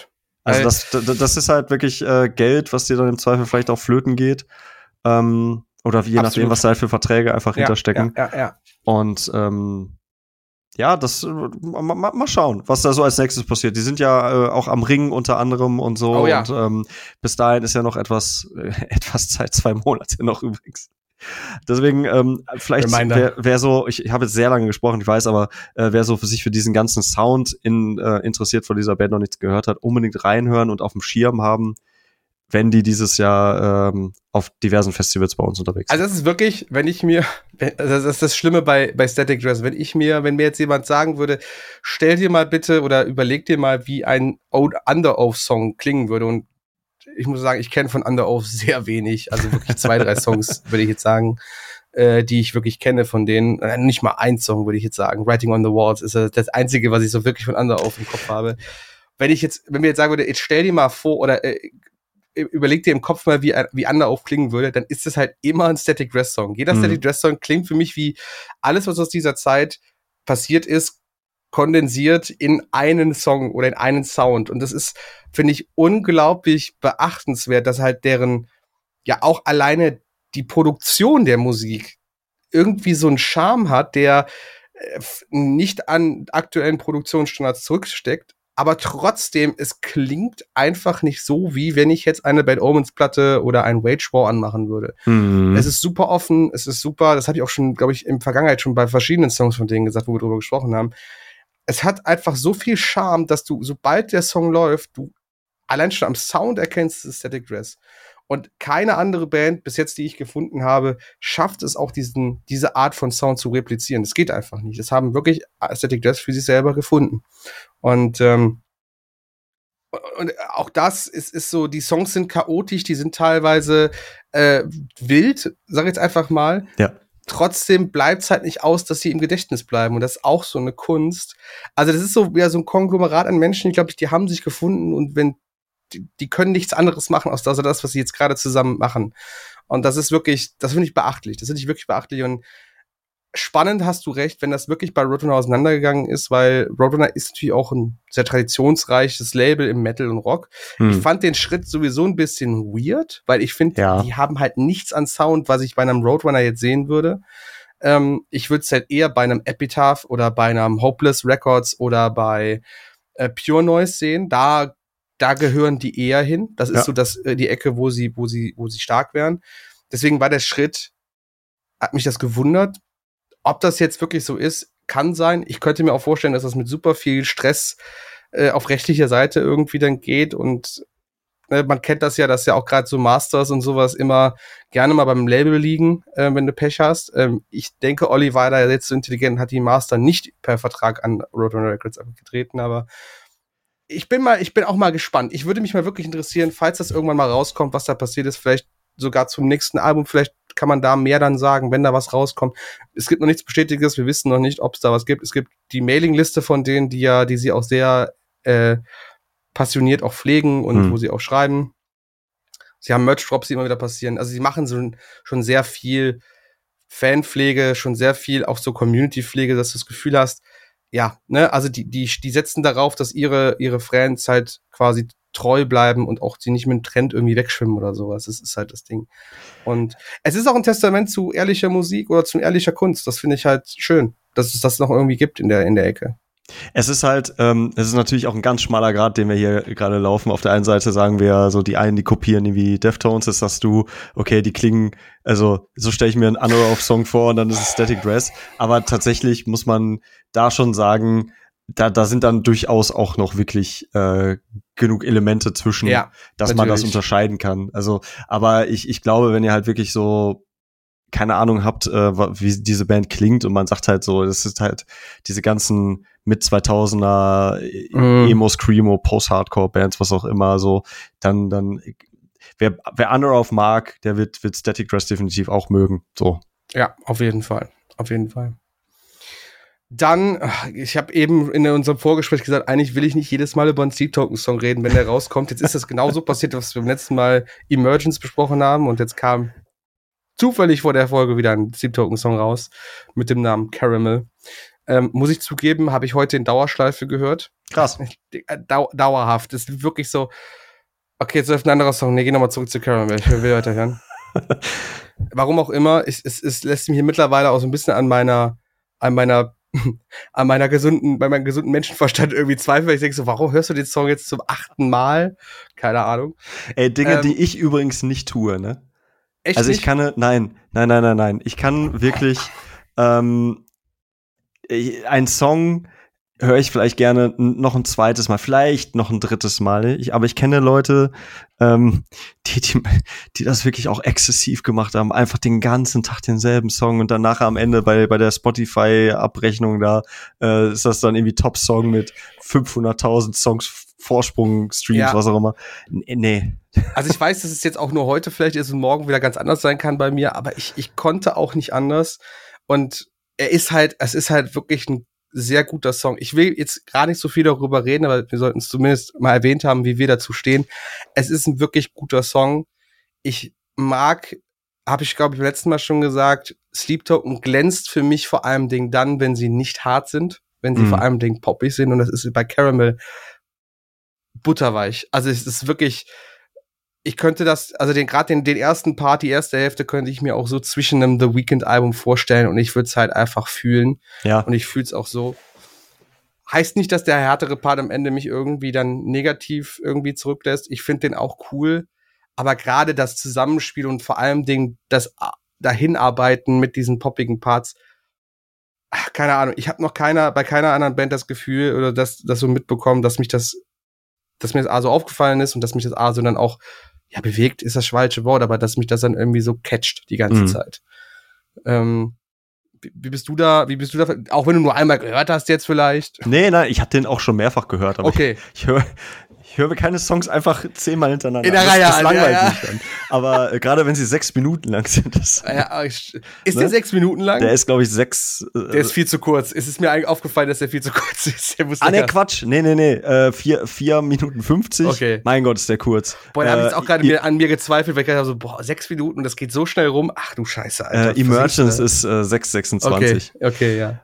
Also das ist halt wirklich Geld, was dir dann im Zweifel vielleicht auch flöten geht. Oder je nachdem, was da halt für Verträge einfach hinterstecken. Ja. Und das mal schauen, was da so als nächstes passiert. Die sind ja auch am Ring unter anderem und so. Oh, ja. Und bis dahin ist ja noch etwas Zeit, 2 Monate noch übrigens. Deswegen, vielleicht wer so, ich habe jetzt sehr lange gesprochen, ich weiß, aber wer so für sich für diesen ganzen Sound interessiert, von dieser Band noch nichts gehört hat, unbedingt reinhören und auf dem Schirm haben, wenn die dieses Jahr auf diversen Festivals bei uns unterwegs sind. Also das ist wirklich, das ist das Schlimme bei Static Dress, wenn mir jetzt jemand sagen würde, stell dir mal bitte oder überleg dir mal, wie ein Under Oath-Song klingen würde, und ich muss sagen, ich kenne von Under Oath sehr wenig, also wirklich 2, 3 Songs, würde ich jetzt sagen, die ich wirklich kenne von denen, nicht mal ein Song, würde ich jetzt sagen. Writing on the Walls ist das Einzige, was ich so wirklich von Under Oath im Kopf habe. Wenn mir jetzt sagen würde, jetzt stell dir mal vor, oder überleg dir im Kopf mal, wie Under Oath klingen würde, dann ist das halt immer ein Static Dress Song. Jeder Static Dress Song klingt für mich wie alles, was aus dieser Zeit passiert ist, kondensiert in einen Song oder in einen Sound. Und das ist, finde ich, unglaublich beachtenswert, dass halt deren, ja auch alleine die Produktion der Musik irgendwie so einen Charme hat, der nicht an aktuellen Produktionsstandards zurücksteckt, aber trotzdem, es klingt einfach nicht so, wie wenn ich jetzt eine Bad Omens Platte oder ein Wage War anmachen würde. Es ist super offen, es ist super, das habe ich auch schon, glaube ich, in der Vergangenheit schon bei verschiedenen Songs von denen gesagt, wo wir drüber gesprochen haben. Es hat einfach so viel Charme, dass du, sobald der Song läuft, du allein schon am Sound erkennst, es ist Static Dress. Und keine andere Band bis jetzt, die ich gefunden habe, schafft es auch, diese Art von Sound zu replizieren. Das geht einfach nicht. Das haben wirklich Static Dress für sich selber gefunden. Und auch das ist so, die Songs sind chaotisch, die sind teilweise wild, sag ich jetzt einfach mal. Ja. Trotzdem bleibt es halt nicht aus, dass sie im Gedächtnis bleiben. Und das ist auch so eine Kunst. Also das ist so so ein Konglomerat an Menschen, ich glaube, die haben sich gefunden, und wenn die können nichts anderes machen, außer das, was sie jetzt gerade zusammen machen. Und das ist wirklich, das finde ich beachtlich. Das finde ich wirklich beachtlich. Und spannend, hast du recht, wenn das wirklich bei Roadrunner auseinandergegangen ist, weil Roadrunner ist natürlich auch ein sehr traditionsreiches Label im Metal und Rock. Ich fand den Schritt sowieso ein bisschen weird, weil ich finde, die haben halt nichts an Sound, was ich bei einem Roadrunner jetzt sehen würde. Ich würde es halt eher bei einem Epitaph oder bei einem Hopeless Records oder bei Pure Noise sehen. Da gehören die eher hin. Das ist so die Ecke, wo sie stark wären. Deswegen war der Schritt, hat mich das gewundert. Ob das jetzt wirklich so ist, kann sein. Ich könnte mir auch vorstellen, dass das mit super viel Stress auf rechtlicher Seite irgendwie dann geht. Und man kennt das ja, dass ja auch gerade so Masters und sowas immer gerne mal beim Label liegen, wenn du Pech hast. Ich denke, Olli war da jetzt so intelligent und hat die Master nicht per Vertrag an Roadrunner Records abgetreten, aber ich bin auch mal gespannt. Ich würde mich mal wirklich interessieren, falls das irgendwann mal rauskommt, was da passiert ist, vielleicht sogar zum nächsten Album, vielleicht kann man da mehr dann sagen, wenn da was rauskommt. Es gibt noch nichts Bestätigtes, wir wissen noch nicht, ob es da was gibt. Es gibt die Mailingliste von denen, die sie auch sehr passioniert auch pflegen und wo sie auch schreiben. Sie haben Merch-Drops, die immer wieder passieren. Also sie machen schon sehr viel Fanpflege, schon sehr viel auch so Community-Pflege, dass du das Gefühl hast, ja, ne, also die setzen darauf, dass ihre Fans halt quasi treu bleiben und auch sie nicht mit dem Trend irgendwie wegschwimmen oder sowas. Das ist halt das Ding. Und es ist auch ein Testament zu ehrlicher Musik oder zu ehrlicher Kunst. Das finde ich halt schön, dass es das noch irgendwie gibt in der Ecke. Es ist halt, es ist natürlich auch ein ganz schmaler Grad, den wir hier gerade laufen. Auf der einen Seite sagen wir so, die einen, die kopieren irgendwie Deftones, das sagst du, okay, die klingen, also so stelle ich mir einen Under Oath Song vor und dann ist es Static Dress. Aber tatsächlich muss man da schon sagen, da sind dann durchaus auch noch wirklich genug Elemente zwischen, dass natürlich man das unterscheiden kann. Also, aber ich glaube, wenn ihr halt wirklich so keine Ahnung habt, wie diese Band klingt und man sagt halt so, das ist halt diese ganzen mit 2000er Emo, Screamo, Post-Hardcore-Bands, was auch immer, so, dann wer Under Oath mag, der wird Static Dress definitiv auch mögen, so. Ja, auf jeden Fall. Dann, ich habe eben in unserem Vorgespräch gesagt, eigentlich will ich nicht jedes Mal über einen Sleep Token Song reden, wenn der rauskommt. Jetzt ist das genauso passiert, was wir beim letzten Mal Emergence besprochen haben, und jetzt kam zufällig vor der Folge wieder ein Sleep Token Song raus mit dem Namen Caramel. Muss ich zugeben, habe ich heute in Dauerschleife gehört. Krass. Dauerhaft. Das ist wirklich so, okay, jetzt läuft ein anderer Song. Nee, geh nochmal zurück zu Caramel. Ich will weiterhören. Warum auch immer, es lässt mich hier mittlerweile auch so ein bisschen an meinem gesunden Menschenverstand irgendwie zweifeln, weil ich denke so, warum hörst du den Song jetzt zum 8. Mal? Keine Ahnung. Ey, Dinge, die ich übrigens nicht tue, ne? Echt also ich nicht? kann, nein. Ich kann wirklich, einen Song höre ich vielleicht gerne noch ein zweites Mal, vielleicht noch ein drittes Mal. Aber ich kenne Leute, die das wirklich auch exzessiv gemacht haben, einfach den ganzen Tag denselben Song und dann nachher am Ende bei der Spotify-Abrechnung da ist das dann irgendwie Top-Song mit 500.000 Songs Vorsprung, Streams, was auch immer. Nee. Also ich weiß, dass es jetzt auch nur heute vielleicht ist und morgen wieder ganz anders sein kann bei mir, aber ich konnte auch nicht anders und es ist halt wirklich ein sehr guter Song. Ich will jetzt gar nicht so viel darüber reden, aber wir sollten es zumindest mal erwähnt haben, wie wir dazu stehen. Es ist ein wirklich guter Song. Ich mag, habe ich glaube ich beim letzten Mal schon gesagt, Sleep Token glänzt für mich vor allem dann, wenn sie nicht hart sind, wenn sie vor allem poppig sind und das ist bei Caramel butterweich. Also es ist wirklich, ich könnte das, also den ersten Part, die erste Hälfte könnte ich mir auch so zwischen einem The Weeknd-Album vorstellen und ich würde es halt einfach fühlen. Ja. Und ich fühle es auch so. Heißt nicht, dass der härtere Part am Ende mich irgendwie dann negativ irgendwie zurücklässt. Ich finde den auch cool. Aber gerade das Zusammenspiel und vor allem das Dahinarbeiten mit diesen poppigen Parts, keine Ahnung, ich habe noch bei keiner anderen Band das Gefühl oder das so mitbekommen, dass mir das A so aufgefallen ist und dass mich das A so dann auch bewegt ist das falsche Wort, aber dass mich das dann irgendwie so catcht die ganze Zeit. Wie bist du da, auch wenn du nur einmal gehört hast jetzt vielleicht? Nee, nein, ich habe den auch schon mehrfach gehört, aber okay. Ich höre mir keine Songs einfach 10-mal hintereinander. In der Reihe. Das langweilt mich dann. Aber gerade wenn sie 6 Minuten lang sind. Ist der 6 Minuten lang? Der ist, glaube ich, 6. Der ist viel zu kurz. Es ist mir eigentlich aufgefallen, dass der viel zu kurz ist. Nee, Quatsch. Nee. 4 Minuten 50. Okay. Mein Gott, ist der kurz. Boah, da habe ich jetzt auch gerade an mir gezweifelt, weil ich dachte so, 6 Minuten, das geht so schnell rum. Ach du Scheiße, Alter. Emergence ist 6,26. Okay, ja.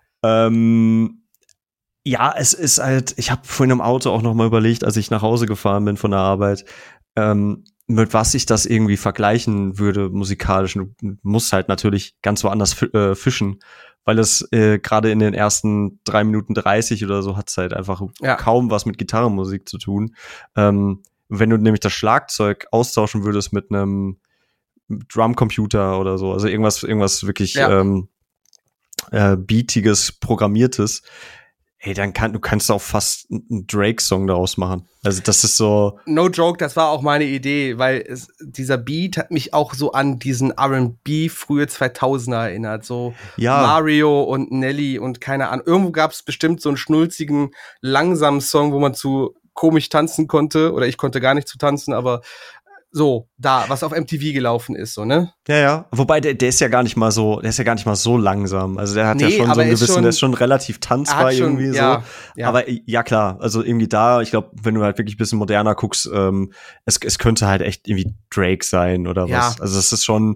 Ja, es ist halt, ich habe vorhin im Auto auch noch mal überlegt, als ich nach Hause gefahren bin von der Arbeit, mit was ich das irgendwie vergleichen würde musikalisch. Du musst halt natürlich ganz woanders fischen, weil es gerade in den ersten 3 Minuten 30 oder so hat's halt einfach kaum was mit Gitarrenmusik zu tun. Wenn du nämlich das Schlagzeug austauschen würdest mit einem Drumcomputer oder so, also irgendwas wirklich beatiges, programmiertes, dann kannst du auch fast einen Drake-Song daraus machen. Also das ist so. No joke, das war auch meine Idee, weil dieser Beat hat mich auch so an diesen R&B frühe 2000er erinnert. So Mario und Nelly und keine Ahnung. Irgendwo gab es bestimmt so einen schnulzigen, langsamen Song, wo man zu komisch tanzen konnte. Oder ich konnte gar nicht zu tanzen, aber so, was auf MTV gelaufen ist, so, ne? Ja. Wobei, der ist ja gar nicht mal so langsam. Also der hat ja schon so einen gewissen, der ist schon relativ tanzbar irgendwie so. Ja. Aber ja, klar, also irgendwie ich glaube, wenn du halt wirklich ein bisschen moderner guckst, es könnte halt echt irgendwie Drake sein oder was. Also es ist schon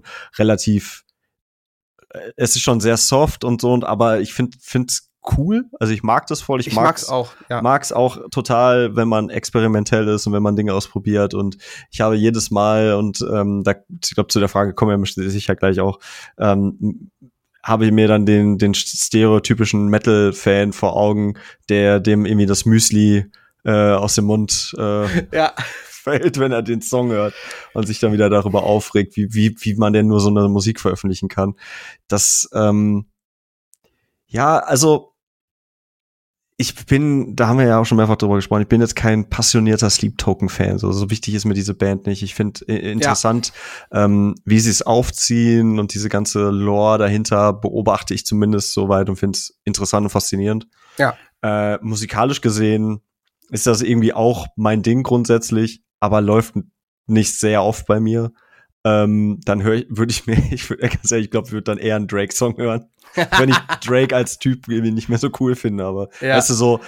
es ist schon sehr soft und so, aber ich find's cool, also ich mag das voll, ich mag's auch total, wenn man experimentell ist und wenn man Dinge ausprobiert und ich habe jedes Mal und ich glaube zu der Frage kommen wir sicher gleich auch, habe ich mir dann den stereotypischen Metal-Fan vor Augen, dem irgendwie das Müsli aus dem Mund fällt, wenn er den Song hört und sich dann wieder darüber aufregt, wie man denn nur so eine Musik veröffentlichen kann. Das also da haben wir ja auch schon mehrfach drüber gesprochen, ich bin jetzt kein passionierter Sleep Token-Fan, so wichtig ist mir diese Band nicht. Ich finde interessant, wie sie es aufziehen und diese ganze Lore dahinter beobachte ich zumindest soweit und finde es interessant und faszinierend. Ja. Musikalisch gesehen ist das irgendwie auch mein Ding grundsätzlich, aber läuft nicht sehr oft bei mir. Dann ich würde dann eher einen Drake-Song hören. Wenn ich Drake als Typ irgendwie nicht mehr so cool finde, aber weißt du so,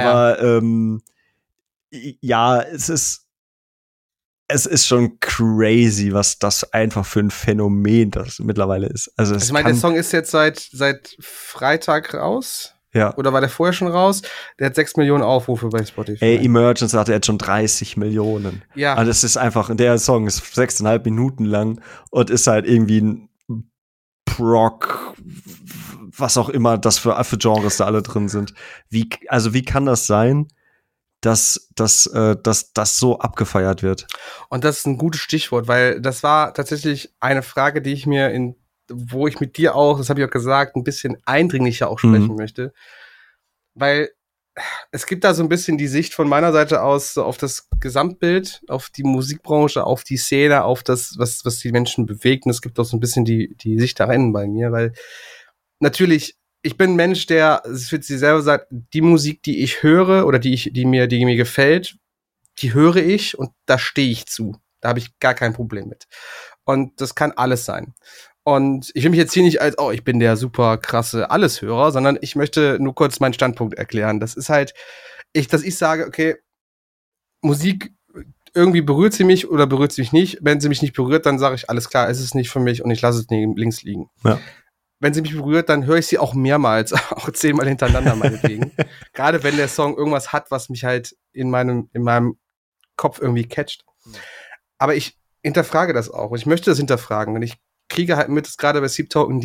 es ist schon crazy, was das einfach für ein Phänomen das mittlerweile ist. Also ich meine, der Song ist jetzt seit Freitag raus. Ja. Oder war der vorher schon raus? Der hat 6 Millionen Aufrufe bei Spotify. Emergence hat er jetzt schon 30 Millionen. Ja. Also das ist einfach, der Song ist 6,5 Minuten lang und ist halt irgendwie ein Prog, was auch immer das für Genres da alle drin sind. Wie kann das sein, dass das so abgefeiert wird? Und das ist ein gutes Stichwort, weil das war tatsächlich eine Frage, die ich mir wo ich mit dir auch, das habe ich auch gesagt, ein bisschen eindringlicher auch sprechen möchte. Weil es gibt da so ein bisschen die Sicht von meiner Seite aus so auf das Gesamtbild, auf die Musikbranche, auf die Szene, auf das, was die Menschen bewegt. Und es gibt auch so ein bisschen die Sicht darin bei mir, weil natürlich, ich bin ein Mensch, der für sich selber sagt, die Musik, die ich höre oder die mir gefällt, die höre ich und da stehe ich zu. Da habe ich gar kein Problem mit. Und das kann alles sein. Und ich will mich jetzt hier nicht als, ich bin der super krasse Alleshörer, sondern ich möchte nur kurz meinen Standpunkt erklären. Das ist halt, dass ich sage, okay, Musik, irgendwie berührt sie mich oder berührt sie mich nicht. Wenn sie mich nicht berührt, dann sage ich, alles klar, es ist nicht für mich und ich lasse es links liegen. Ja. Wenn sie mich berührt, dann höre ich sie auch mehrmals, auch 10-mal hintereinander meinetwegen. Gerade wenn der Song irgendwas hat, was mich halt in meinem Kopf irgendwie catcht. Aber ich hinterfrage das auch. Und ich möchte das hinterfragen. Und ich kriege halt mit, dass gerade bei Sleep Token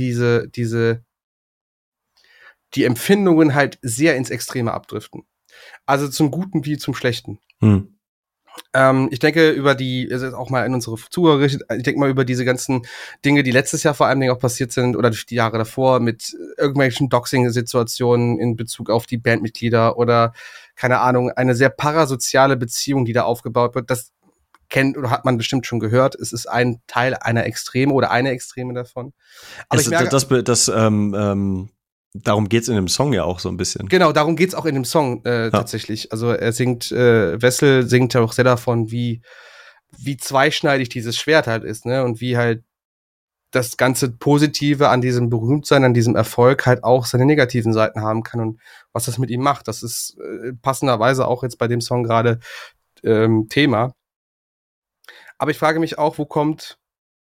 die Empfindungen halt sehr ins Extreme abdriften. Also zum Guten wie zum Schlechten. Ich denke also auch mal in unsere Zuhörer, ich denke mal über diese ganzen Dinge, die letztes Jahr vor allem auch passiert sind oder durch die Jahre davor mit irgendwelchen Doxing-Situationen in Bezug auf die Bandmitglieder oder, keine Ahnung, eine sehr parasoziale Beziehung, die da aufgebaut wird. Das kennt oder hat man bestimmt schon gehört. Es ist ein Teil einer Extreme oder eine Extreme davon. Aber darum geht's in dem Song ja auch so ein bisschen. Genau, darum geht's auch in dem Song tatsächlich. Also er Wessel singt ja auch sehr davon, wie zweischneidig dieses Schwert halt ist, ne? Und wie halt das ganze Positive an diesem Berühmtsein, an diesem Erfolg halt auch seine negativen Seiten haben kann und was das mit ihm macht. Das ist passenderweise auch jetzt bei dem Song gerade Thema. Aber ich frage mich auch, wo kommt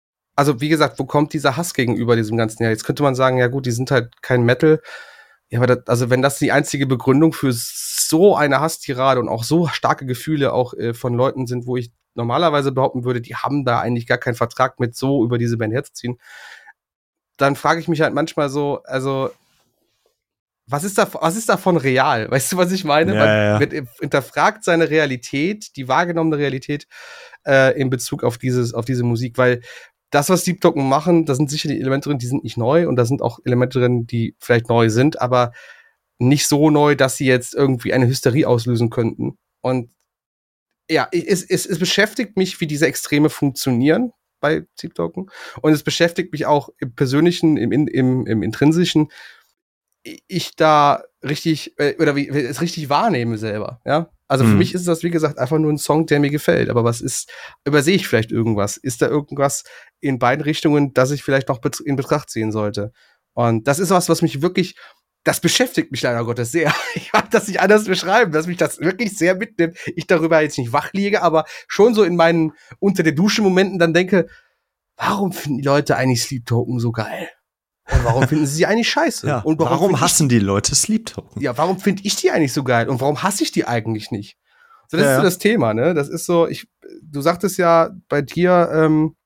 dieser Hass gegenüber diesem ganzen Jahr? Jetzt könnte man sagen, ja gut, die sind halt kein Metal. Ja, aber wenn das die einzige Begründung für so eine Hasstirade und auch so starke Gefühle auch von Leuten sind, wo ich normalerweise behaupten würde, die haben da eigentlich gar keinen Vertrag mit, so über diese Band herzuziehen, dann frage ich mich halt manchmal so, also was ist davon real? Weißt du, was ich meine? Man wird hinterfragt seine Realität, die wahrgenommene Realität in Bezug auf diese Musik, weil das, was Sleep Token machen, da sind sicher die Elemente drin, die sind nicht neu und da sind auch Elemente drin, die vielleicht neu sind, aber nicht so neu, dass sie jetzt irgendwie eine Hysterie auslösen könnten. Und ja, es beschäftigt mich, wie diese Extreme funktionieren bei Sleep Token und es beschäftigt mich auch im Persönlichen, im Intrinsischen, ich da richtig wie es richtig wahrnehme selber, ja? Also für mich ist das, wie gesagt, einfach nur ein Song, der mir gefällt. Aber übersehe ich vielleicht irgendwas? Ist da irgendwas in beiden Richtungen, das ich vielleicht noch in Betracht ziehen sollte? Und das ist was mich wirklich, das beschäftigt mich leider Gottes sehr. Ich mag das nicht anders beschreiben, dass mich das wirklich sehr mitnimmt. Ich darüber jetzt nicht wach liege, aber schon so in meinen unter der Dusche Momenten dann denke, warum finden die Leute eigentlich Sleep Token so geil? Und warum finden sie eigentlich scheiße? Ja, und warum hassen die Leute Sleep Token? Ja, warum finde ich die eigentlich so geil? Und warum hasse ich die eigentlich nicht? So, das ist so das Thema, ne? Das ist so, du sagtest ja bei dir,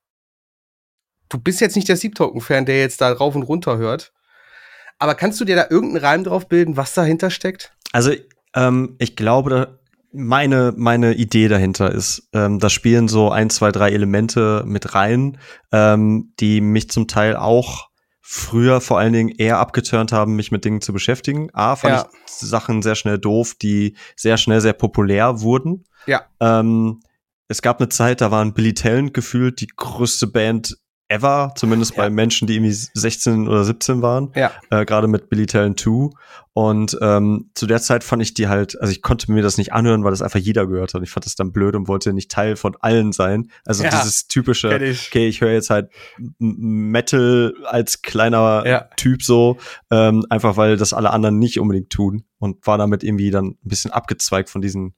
du bist jetzt nicht der Sleep Token-Fan, der jetzt da rauf und runter hört. Aber kannst du dir da irgendeinen Reim drauf bilden, was dahinter steckt? Also, ich glaube, meine Idee dahinter ist, da spielen so 1, 2, 3 Elemente mit rein, die mich zum Teil auch früher vor allen Dingen eher abgeturnt haben, mich mit Dingen zu beschäftigen. Fand ich Sachen sehr schnell doof, die sehr schnell sehr populär wurden. Ja. Es gab eine Zeit, da waren Billy Talent gefühlt die größte Band ever, zumindest bei Menschen, die irgendwie 16 oder 17 waren. Ja. Gerade mit Billy Talent 2. Und zu der Zeit fand ich die halt, also ich konnte mir das nicht anhören, weil das einfach jeder gehört hat. Ich fand das dann blöd und wollte nicht Teil von allen sein. Also dieses typische, okay, ich höre jetzt halt Metal als kleiner Typ so, einfach weil das alle anderen nicht unbedingt tun und war damit irgendwie dann ein bisschen abgezweigt von diesen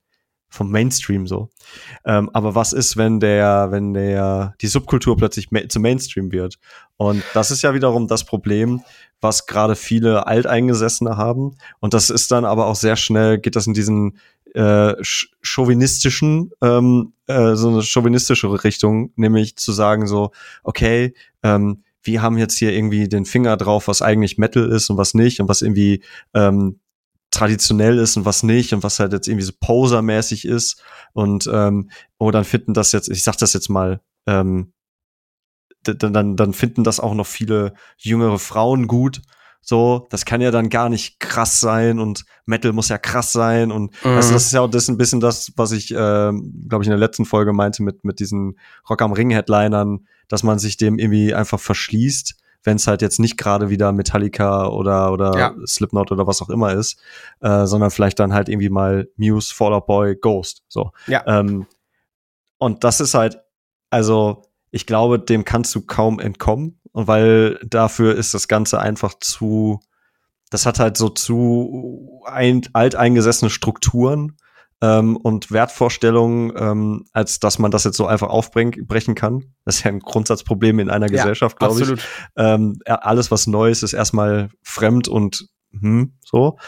vom Mainstream so. Aber was ist, wenn die Subkultur plötzlich zum Mainstream wird? Und das ist ja wiederum das Problem, was gerade viele Alteingesessene haben. Und das ist dann aber auch sehr schnell, geht das in diesen chauvinistischen, so eine chauvinistische Richtung, nämlich zu sagen so, okay, wir haben jetzt hier irgendwie den Finger drauf, was eigentlich Metal ist und was nicht und was irgendwie traditionell ist und was nicht und was halt jetzt irgendwie so posermäßig ist und dann finden das jetzt, ich sag das jetzt mal, dann finden das auch noch viele jüngere Frauen gut. So, das kann ja dann gar nicht krass sein und Metal muss ja krass sein und also das ist ja auch das ein bisschen das, was ich, glaube ich, in der letzten Folge meinte mit diesen Rock am Ring Headlinern, dass man sich dem irgendwie einfach verschließt, wenn es halt jetzt nicht gerade wieder Metallica oder Slipknot oder was auch immer ist, sondern vielleicht dann halt irgendwie mal Muse, Fall Out Boy, Ghost. So. Ja. Und das ist halt, also ich glaube, dem kannst du kaum entkommen. Und weil dafür ist das Ganze einfach das hat halt so zu alteingesessene Strukturen und Wertvorstellungen, als dass man das jetzt so einfach aufbrechen kann. Das ist ja ein Grundsatzproblem in einer Gesellschaft, glaube ich. Alles, was Neues, ist erstmal fremd und so.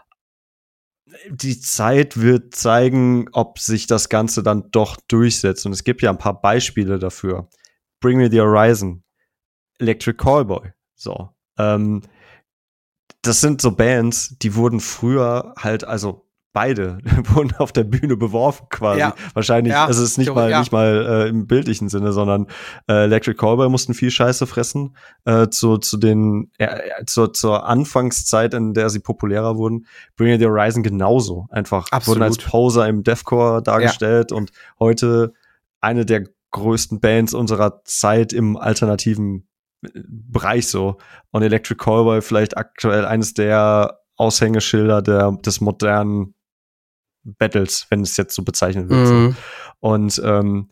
Die Zeit wird zeigen, ob sich das Ganze dann doch durchsetzt. Und es gibt ja ein paar Beispiele dafür. Bring Me the Horizon, Electric Callboy. So. Das sind so Bands, die wurden früher halt, also beide wurden auf der Bühne beworfen quasi. Ja. Wahrscheinlich, also es ist nicht mal im bildlichen Sinne, sondern Electric Callboy mussten viel Scheiße fressen zur Anfangszeit, in der sie populärer wurden. Bring Me the Horizon genauso. Einfach wurden als Poser im Deathcore dargestellt und heute eine der größten Bands unserer Zeit im alternativen Bereich so. Und Electric Callboy vielleicht aktuell eines der Aushängeschilder des modernen Battles, wenn es jetzt so bezeichnet wird. So. Und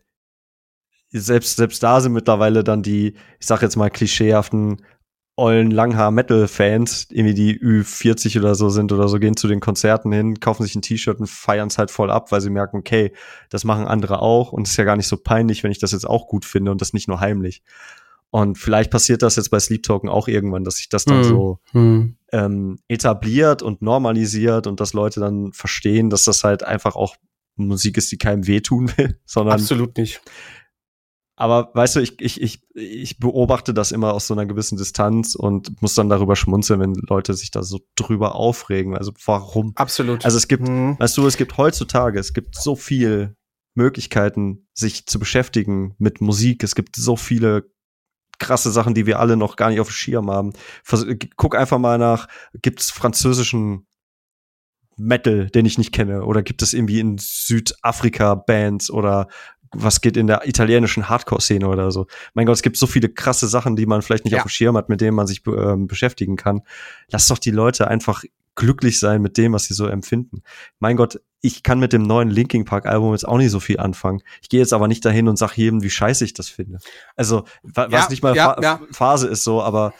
selbst da sind mittlerweile dann die, ich sag jetzt mal, klischeehaften ollen Langhaar-Metal-Fans, irgendwie die Ü40 oder so sind oder so, gehen zu den Konzerten hin, kaufen sich ein T-Shirt und feiern es halt voll ab, weil sie merken, okay, das machen andere auch und es ist ja gar nicht so peinlich, wenn ich das jetzt auch gut finde und das nicht nur heimlich. Und vielleicht passiert das jetzt bei Sleep Token auch irgendwann, dass sich das dann so etabliert und normalisiert und dass Leute dann verstehen, dass das halt einfach auch Musik ist, die keinem wehtun will, sondern absolut nicht. Aber weißt du, ich beobachte das immer aus so einer gewissen Distanz und muss dann darüber schmunzeln, wenn Leute sich da so drüber aufregen. Also warum? Absolut. Also es gibt, weißt du, es gibt heutzutage, es gibt so viele Möglichkeiten, sich zu beschäftigen mit Musik. Es gibt so viele krasse Sachen, die wir alle noch gar nicht auf dem Schirm haben. Guck einfach mal nach, gibt es französischen Metal, den ich nicht kenne? Oder gibt es irgendwie in Südafrika Bands oder was geht in der italienischen Hardcore-Szene oder so? Mein Gott, es gibt so viele krasse Sachen, die man vielleicht nicht auf dem Schirm hat, mit denen man sich beschäftigen kann. Lass doch die Leute einfach glücklich sein mit dem, was sie so empfinden. Mein Gott, ich kann mit dem neuen Linkin Park Album jetzt auch nicht so viel anfangen. Ich gehe jetzt aber nicht dahin und sag jedem, wie scheiße ich das finde. Also, was nicht mal Phase ist so, aber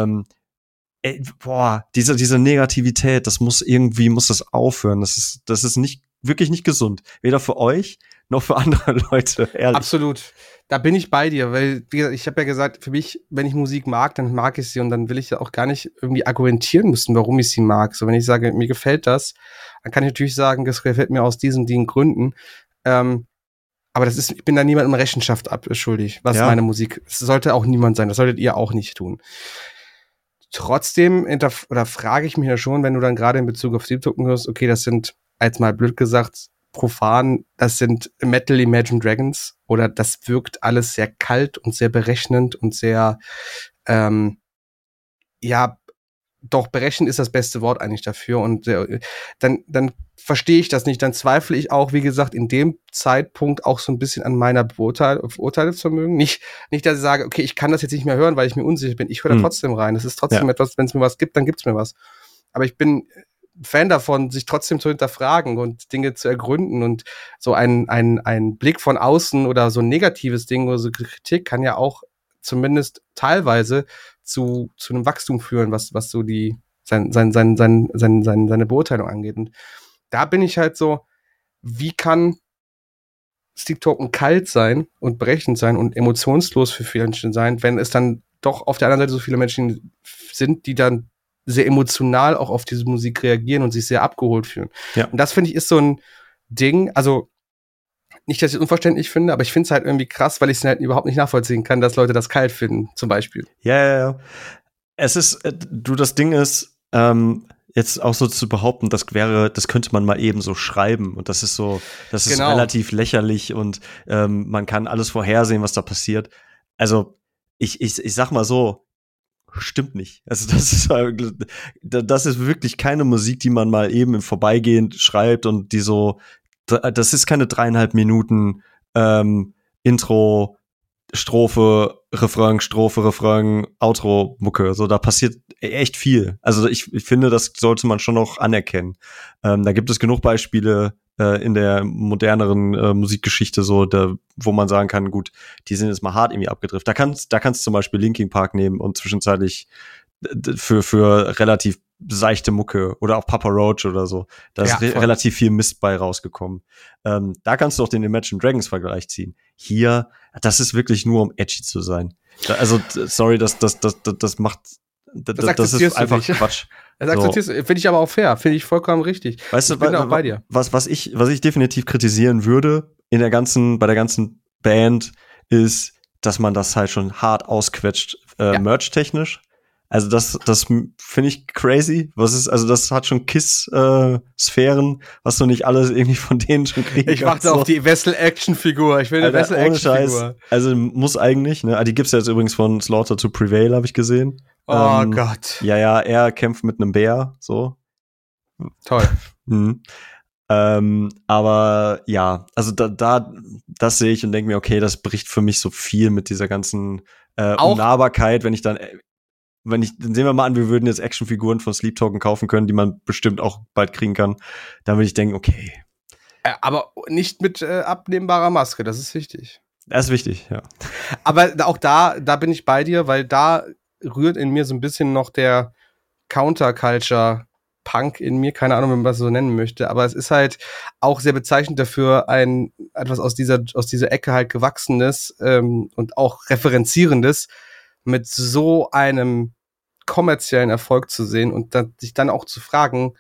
diese Negativität, das muss das aufhören. Das ist nicht, wirklich nicht gesund. Weder für euch, noch für andere Leute, ehrlich. Absolut. Da bin ich bei dir, weil, wie gesagt, ich habe ja gesagt, für mich, wenn ich Musik mag, dann mag ich sie und dann will ich ja auch gar nicht irgendwie argumentieren müssen, warum ich sie mag. So, wenn ich sage, mir gefällt das, dann kann ich natürlich sagen, das gefällt mir aus diesen Gründen. Aber ich bin da niemandem Rechenschaft schuldig, was meine Musik, das sollte auch niemand sein, das solltet ihr auch nicht tun. Trotzdem, frage ich mich ja schon, wenn du dann gerade in Bezug auf Sleep Token hörst, okay, das sind, als mal blöd gesagt, profan, das sind Metal Imagine Dragons oder das wirkt alles sehr kalt und sehr berechnend und sehr, doch berechnend ist das beste Wort eigentlich dafür und dann verstehe ich das nicht, dann zweifle ich auch, wie gesagt, in dem Zeitpunkt auch so ein bisschen an meiner Beurteilungsvermögen. Nicht, dass ich sage, okay, ich kann das jetzt nicht mehr hören, weil ich mir unsicher bin. Ich höre da trotzdem rein. Das ist trotzdem etwas, wenn es mir was gibt, dann gibt's mir was. Aber ich bin Fan davon, sich trotzdem zu hinterfragen und Dinge zu ergründen und so ein Blick von außen oder so ein negatives Ding oder so Kritik kann ja auch zumindest teilweise zu einem Wachstum führen, was so seine Beurteilung angeht. Und da bin ich halt so, wie kann Sleep Token kalt sein und brechend sein und emotionslos für viele Menschen sein, wenn es dann doch auf der anderen Seite so viele Menschen sind, die dann sehr emotional auch auf diese Musik reagieren und sich sehr abgeholt fühlen. Ja. Und das, finde ich, ist so ein Ding, also nicht, dass ich es unverständlich finde, aber ich finde es halt irgendwie krass, weil ich es halt überhaupt nicht nachvollziehen kann, dass Leute das kalt finden, zum Beispiel. Ja. Es ist, das Ding ist, jetzt auch so zu behaupten, das könnte man mal eben so schreiben und das ist so, das ist relativ lächerlich und man kann alles vorhersehen, was da passiert. Also ich sag mal so, stimmt nicht. Also das ist wirklich keine Musik, die man mal eben im Vorbeigehen schreibt und die so, das ist keine 3,5 Minuten Intro, Strophe, Refrain, Outro-Mucke. So, da passiert echt viel. Also ich finde, das sollte man schon noch anerkennen. Da gibt es genug Beispiele in der moderneren Musikgeschichte, so, wo man sagen kann, gut, die sind jetzt mal hart irgendwie abgedriftet. Da kannst du zum Beispiel Linkin Park nehmen und zwischenzeitlich für relativ seichte Mucke oder auch Papa Roach oder so. Da ist relativ viel Mist bei rausgekommen. Da kannst du auch den Imagine Dragons Vergleich ziehen. Hier, das ist wirklich nur, um edgy zu sein. Also, sorry, das macht, das ist einfach Quatsch. Das akzeptierst du, finde ich aber auch fair, finde ich vollkommen richtig. Weißt du, ich bin auch bei dir. Was ich definitiv kritisieren würde bei der ganzen Band ist, dass man das halt schon hart ausquetscht, merch-technisch. Also das finde ich crazy. Also das hat schon Kiss-Sphären, was du nicht alles irgendwie von denen schon kriegen Ich warte auf die Vessel-Action-Figur. Ich will eine Vessel-Action-Figur. Also muss eigentlich, ne? Die gibt's ja jetzt übrigens von Slaughter to Prevail, habe ich gesehen. Oh Gott. Ja, er kämpft mit einem Bär, so. Toll. Aber ja, also das sehe ich und denke mir, okay, das bricht für mich so viel mit dieser ganzen Unnahbarkeit, dann sehen wir mal an, wir würden jetzt Actionfiguren von Sleep Token kaufen können, die man bestimmt auch bald kriegen kann. Dann würde ich denken, okay. Aber nicht mit abnehmbarer Maske, das ist wichtig. Das ist wichtig, ja. Aber auch da bin ich bei dir, weil da rührt in mir so ein bisschen noch der Counterculture-Punk in mir, keine Ahnung, wenn man das so nennen möchte, aber es ist halt auch sehr bezeichnend dafür, etwas aus dieser Ecke halt gewachsenes und auch referenzierendes mit so einem kommerziellen Erfolg zu sehen und sich dann auch zu fragen,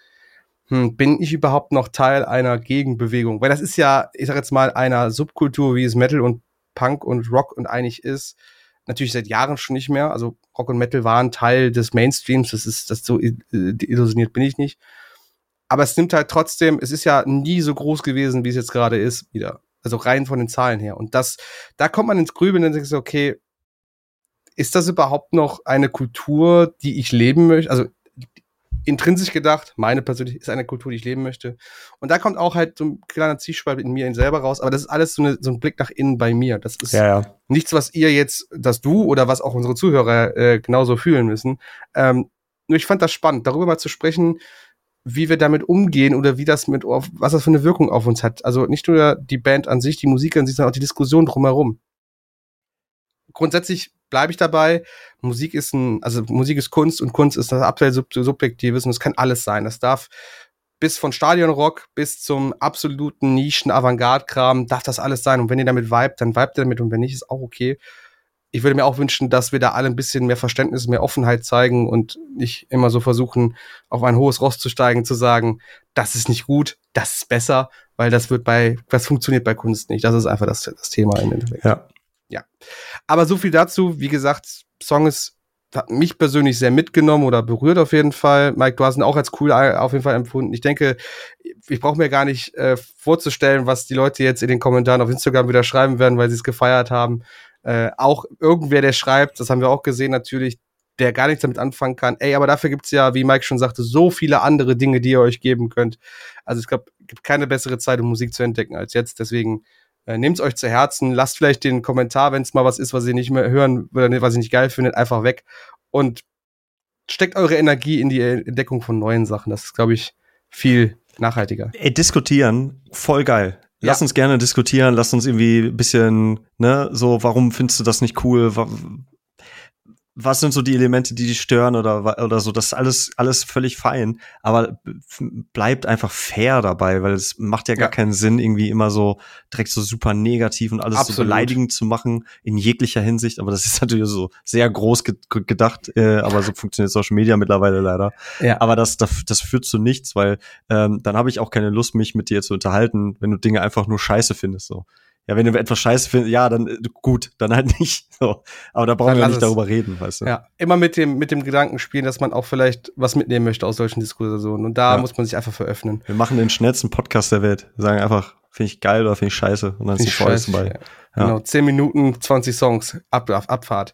bin ich überhaupt noch Teil einer Gegenbewegung? Weil das ist ja, ich sag jetzt mal, einer Subkultur, wie es Metal und Punk und Rock und eigentlich ist, natürlich seit Jahren schon nicht mehr. Also Rock und Metal waren Teil des Mainstreams, das so illusioniert bin ich nicht. Aber es nimmt halt trotzdem, es ist ja nie so groß gewesen, wie es jetzt gerade ist, wieder. Also rein von den Zahlen her. Und da kommt man ins Grübeln und denkt so, okay, ist das überhaupt noch eine Kultur, die ich leben möchte? Also intrinsisch gedacht, meine persönlich ist eine Kultur, die ich leben möchte. Und da kommt auch halt so ein kleiner Zwiespalt in mir selber raus. Aber das ist alles so ein Blick nach innen bei mir. Das ist nichts, was ihr jetzt, dass du oder was auch unsere Zuhörer genauso fühlen müssen. Nur ich fand das spannend, darüber mal zu sprechen, wie wir damit umgehen oder was das für eine Wirkung auf uns hat. Also nicht nur die Band an sich, die Musik an sich, sondern auch die Diskussion drumherum. Grundsätzlich bleibe ich dabei, Musik ist Kunst und Kunst ist das absolut Subjektives und es kann alles sein. Das darf bis von Stadionrock bis zum absoluten Nischen-Avantgarde-Kram, darf das alles sein. Und wenn ihr damit vibet, dann vibet ihr damit und wenn nicht, ist auch okay. Ich würde mir auch wünschen, dass wir da alle ein bisschen mehr Verständnis, mehr Offenheit zeigen und nicht immer so versuchen, auf ein hohes Ross zu steigen, zu sagen, das ist nicht gut, das ist besser, weil das funktioniert bei Kunst nicht. Das ist einfach das Thema im Endeffekt. Ja. Aber so viel dazu. Wie gesagt, Song hat mich persönlich sehr mitgenommen oder berührt auf jeden Fall. Mike, du hast ihn auch als cool auf jeden Fall empfunden. Ich denke, ich brauche mir gar nicht vorzustellen, was die Leute jetzt in den Kommentaren auf Instagram wieder schreiben werden, weil sie es gefeiert haben. Auch irgendwer, der schreibt, das haben wir auch gesehen natürlich, der gar nichts damit anfangen kann. Aber dafür gibt's ja, wie Mike schon sagte, so viele andere Dinge, die ihr euch geben könnt. Also ich glaube, es gibt keine bessere Zeit, um Musik zu entdecken als jetzt. Deswegen nehmt's euch zu Herzen, lasst vielleicht den Kommentar, wenn es mal was ist, was ihr nicht mehr hören oder was ihr nicht geil findet, einfach weg und steckt eure Energie in die Entdeckung von neuen Sachen. Das ist, glaube ich, viel nachhaltiger. Diskutieren, voll geil. Lass uns gerne diskutieren, lass uns irgendwie ein bisschen, so, warum findest du das nicht cool? was sind so die Elemente, die dich stören oder so, das ist alles völlig fein, aber bleibt einfach fair dabei, weil es macht ja gar keinen Sinn, irgendwie immer so direkt so super negativ und alles so beleidigend zu machen, in jeglicher Hinsicht, aber das ist natürlich so sehr groß gedacht, aber so funktioniert Social Media mittlerweile leider. Ja. Aber das führt zu nichts, weil dann habe ich auch keine Lust, mich mit dir zu unterhalten, wenn du Dinge einfach nur scheiße findest, so. Ja, wenn du etwas scheiße findest, ja, dann gut, dann halt nicht. So. Aber da brauchen wir nicht darüber reden, weißt du. Ja, immer mit dem Gedanken spielen, dass man auch vielleicht was mitnehmen möchte aus solchen Diskussionen. Und da muss man sich einfach veröffnen. Wir machen den schnellsten Podcast der Welt. Wir sagen einfach, finde ich geil oder finde ich scheiße. Und dann ist die Folge vorbei. Ja. Genau, 10 Minuten, 20 Songs, Abfahrt.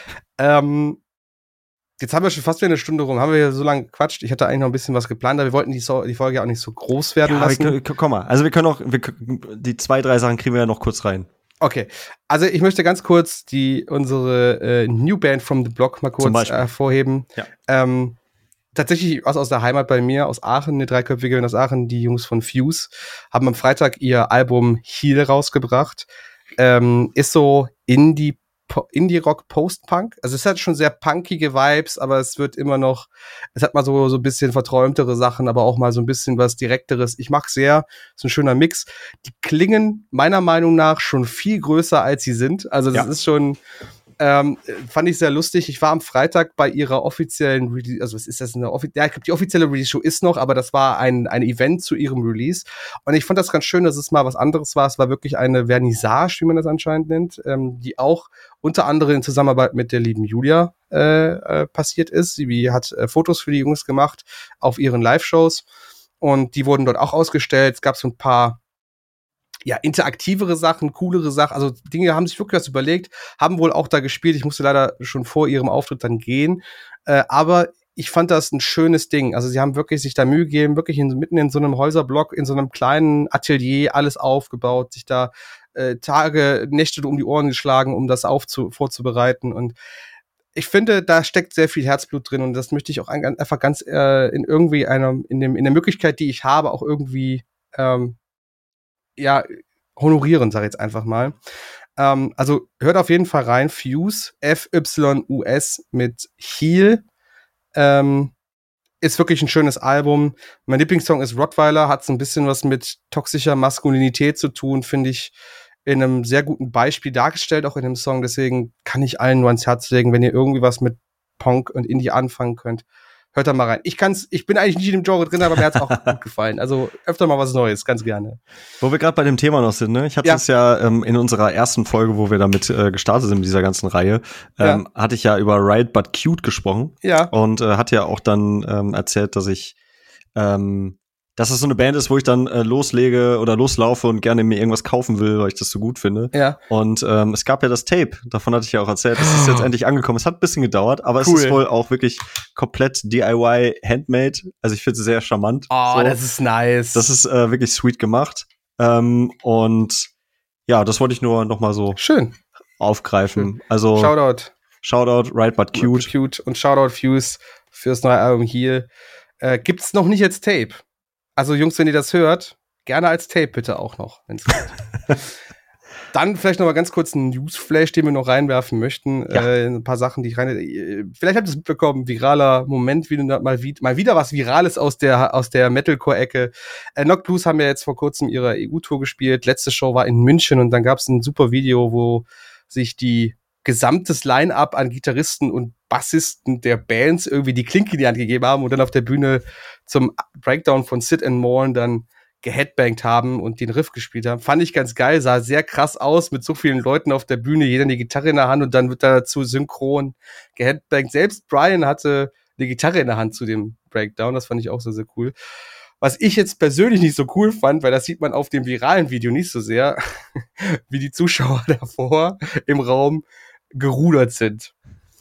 Jetzt haben wir schon fast wieder eine Stunde rum. Haben wir ja so lange gequatscht. Ich hatte eigentlich noch ein bisschen was geplant, aber wir wollten die Folge ja auch nicht so groß werden lassen. Komm mal, also wir können auch, die 2, 3 Sachen kriegen wir ja noch kurz rein. Okay, also ich möchte ganz kurz unsere New Band from the Block mal kurz hervorheben. Ja. Tatsächlich aus der Heimat bei mir, aus Aachen, eine 3-köpfige Band aus Aachen, die Jungs von Fuse, haben am Freitag ihr Album Heal rausgebracht. Ist so Indie-Rock, Post-Punk. Also es hat schon sehr punkige Vibes, aber es hat mal so ein bisschen verträumtere Sachen, aber auch mal so ein bisschen was Direkteres. Ich mag sehr, ist ein schöner Mix. Die klingen meiner Meinung nach schon viel größer, als sie sind. Also das ist schon, fand ich sehr lustig. Ich war am Freitag bei ihrer offiziellen Release, also was ist das? Ich glaube, die offizielle Release-Show ist noch, aber das war ein Event zu ihrem Release. Und ich fand das ganz schön, dass es mal was anderes war. Es war wirklich eine Vernissage, wie man das anscheinend nennt, die auch unter anderem in Zusammenarbeit mit der lieben Julia passiert ist. Sie hat Fotos für die Jungs gemacht auf ihren Live-Shows und die wurden dort auch ausgestellt. Es gab so ein paar interaktivere Sachen, coolere Sachen, also Dinge, haben sich wirklich was überlegt, haben wohl auch da gespielt. Ich musste leider schon vor ihrem Auftritt dann gehen, aber ich fand das ein schönes Ding. Also sie haben wirklich sich da Mühe gegeben, wirklich mitten in so einem Häuserblock, in so einem kleinen Atelier alles aufgebaut, sich da Tage, Nächte um die Ohren geschlagen, um das vorzubereiten. Und ich finde, da steckt sehr viel Herzblut drin und das möchte ich auch einfach ganz in der Möglichkeit, die ich habe, auch irgendwie honorieren, sag ich jetzt einfach mal. Also hört auf jeden Fall rein, Fuse, FYUS mit Heal. Ist wirklich ein schönes Album. Mein Lieblingssong ist Rottweiler, hat so ein bisschen was mit toxischer Maskulinität zu tun, finde ich in einem sehr guten Beispiel dargestellt, auch in dem Song. Deswegen kann ich allen nur ans Herz legen, wenn ihr irgendwie was mit Punk und Indie anfangen könnt. Hört da mal rein. Ich bin eigentlich nicht in dem Genre drin, aber mir hat's auch gut gefallen. Also öfter mal was Neues, ganz gerne. Wo wir gerade bei dem Thema noch sind, ne? Ich hatte es ja in unserer ersten Folge, wo wir damit gestartet sind mit dieser ganzen Reihe, hatte ich ja über Right But Cute gesprochen. Ja. Und hatte ja auch dann erzählt, dass es so eine Band ist, wo ich dann loslege oder loslaufe und gerne mir irgendwas kaufen will, weil ich das so gut finde. Ja. Und es gab ja das Tape, davon hatte ich ja auch erzählt, das ist jetzt endlich angekommen. Es hat ein bisschen gedauert, aber es ist wohl auch wirklich komplett DIY, Handmade. Also ich finde es sehr charmant. Oh, so. Das ist nice. Das ist wirklich sweet gemacht. Und ja, das wollte ich nur noch mal so aufgreifen. Schön. Also Shoutout, Right But Cute. Und Shoutout Fuse fürs neue Album Heal. Gibt's noch nicht als Tape. Also Jungs, wenn ihr das hört, gerne als Tape bitte auch noch, wenn's geht. Dann vielleicht noch mal ganz kurz einen Newsflash, den wir noch reinwerfen möchten. Ein paar Sachen, die ich vielleicht habt ihr es mitbekommen, viraler Moment, mal wieder was Virales aus der Metalcore-Ecke. Knocked Blues haben ja jetzt vor kurzem ihre EU-Tour gespielt. Letzte Show war in München und dann gab es ein super Video, wo sich die gesamtes Line-Up an Gitarristen und Bassisten der Bands irgendwie die Klinke in die Hand gegeben haben und dann auf der Bühne zum Breakdown von Sid and Mourn dann geheadbangt haben und den Riff gespielt haben. Fand ich ganz geil, sah sehr krass aus mit so vielen Leuten auf der Bühne, jeder eine Gitarre in der Hand und dann wird dazu synchron geheadbangt. Selbst Brian hatte eine Gitarre in der Hand zu dem Breakdown, das fand ich auch sehr, sehr cool. Was ich jetzt persönlich nicht so cool fand, weil das sieht man auf dem viralen Video nicht so sehr, wie die Zuschauer davor im Raum gerudert sind.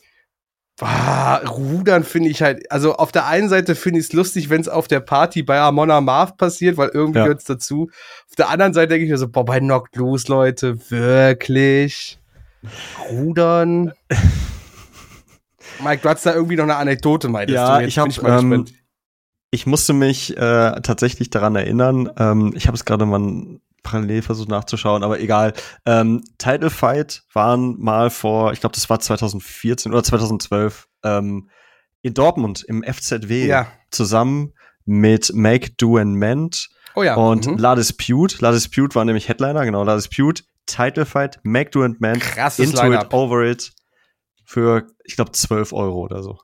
Rudern finde ich halt, also auf der einen Seite finde ich es lustig, wenn es auf der Party bei Amon Amarth passiert, weil irgendwie gehört es dazu. Auf der anderen Seite denke ich mir so, bei Knocked Loose, Leute, wirklich? Rudern? Mike, du hast da irgendwie noch eine Anekdote, meintest du? Ich musste mich tatsächlich daran erinnern, ich habe es gerade mal ein parallel versucht nachzuschauen, aber egal. Title Fight waren mal vor, ich glaube, das war 2014 oder 2012, in Dortmund im FZW zusammen mit Make, Do and Mend und La Dispute. La Dispute war nämlich Headliner, genau, La Dispute, Title Fight, Make, Do and Mend, krasses Into Line-Up. It, Over It für, ich glaube, 12 Euro oder so.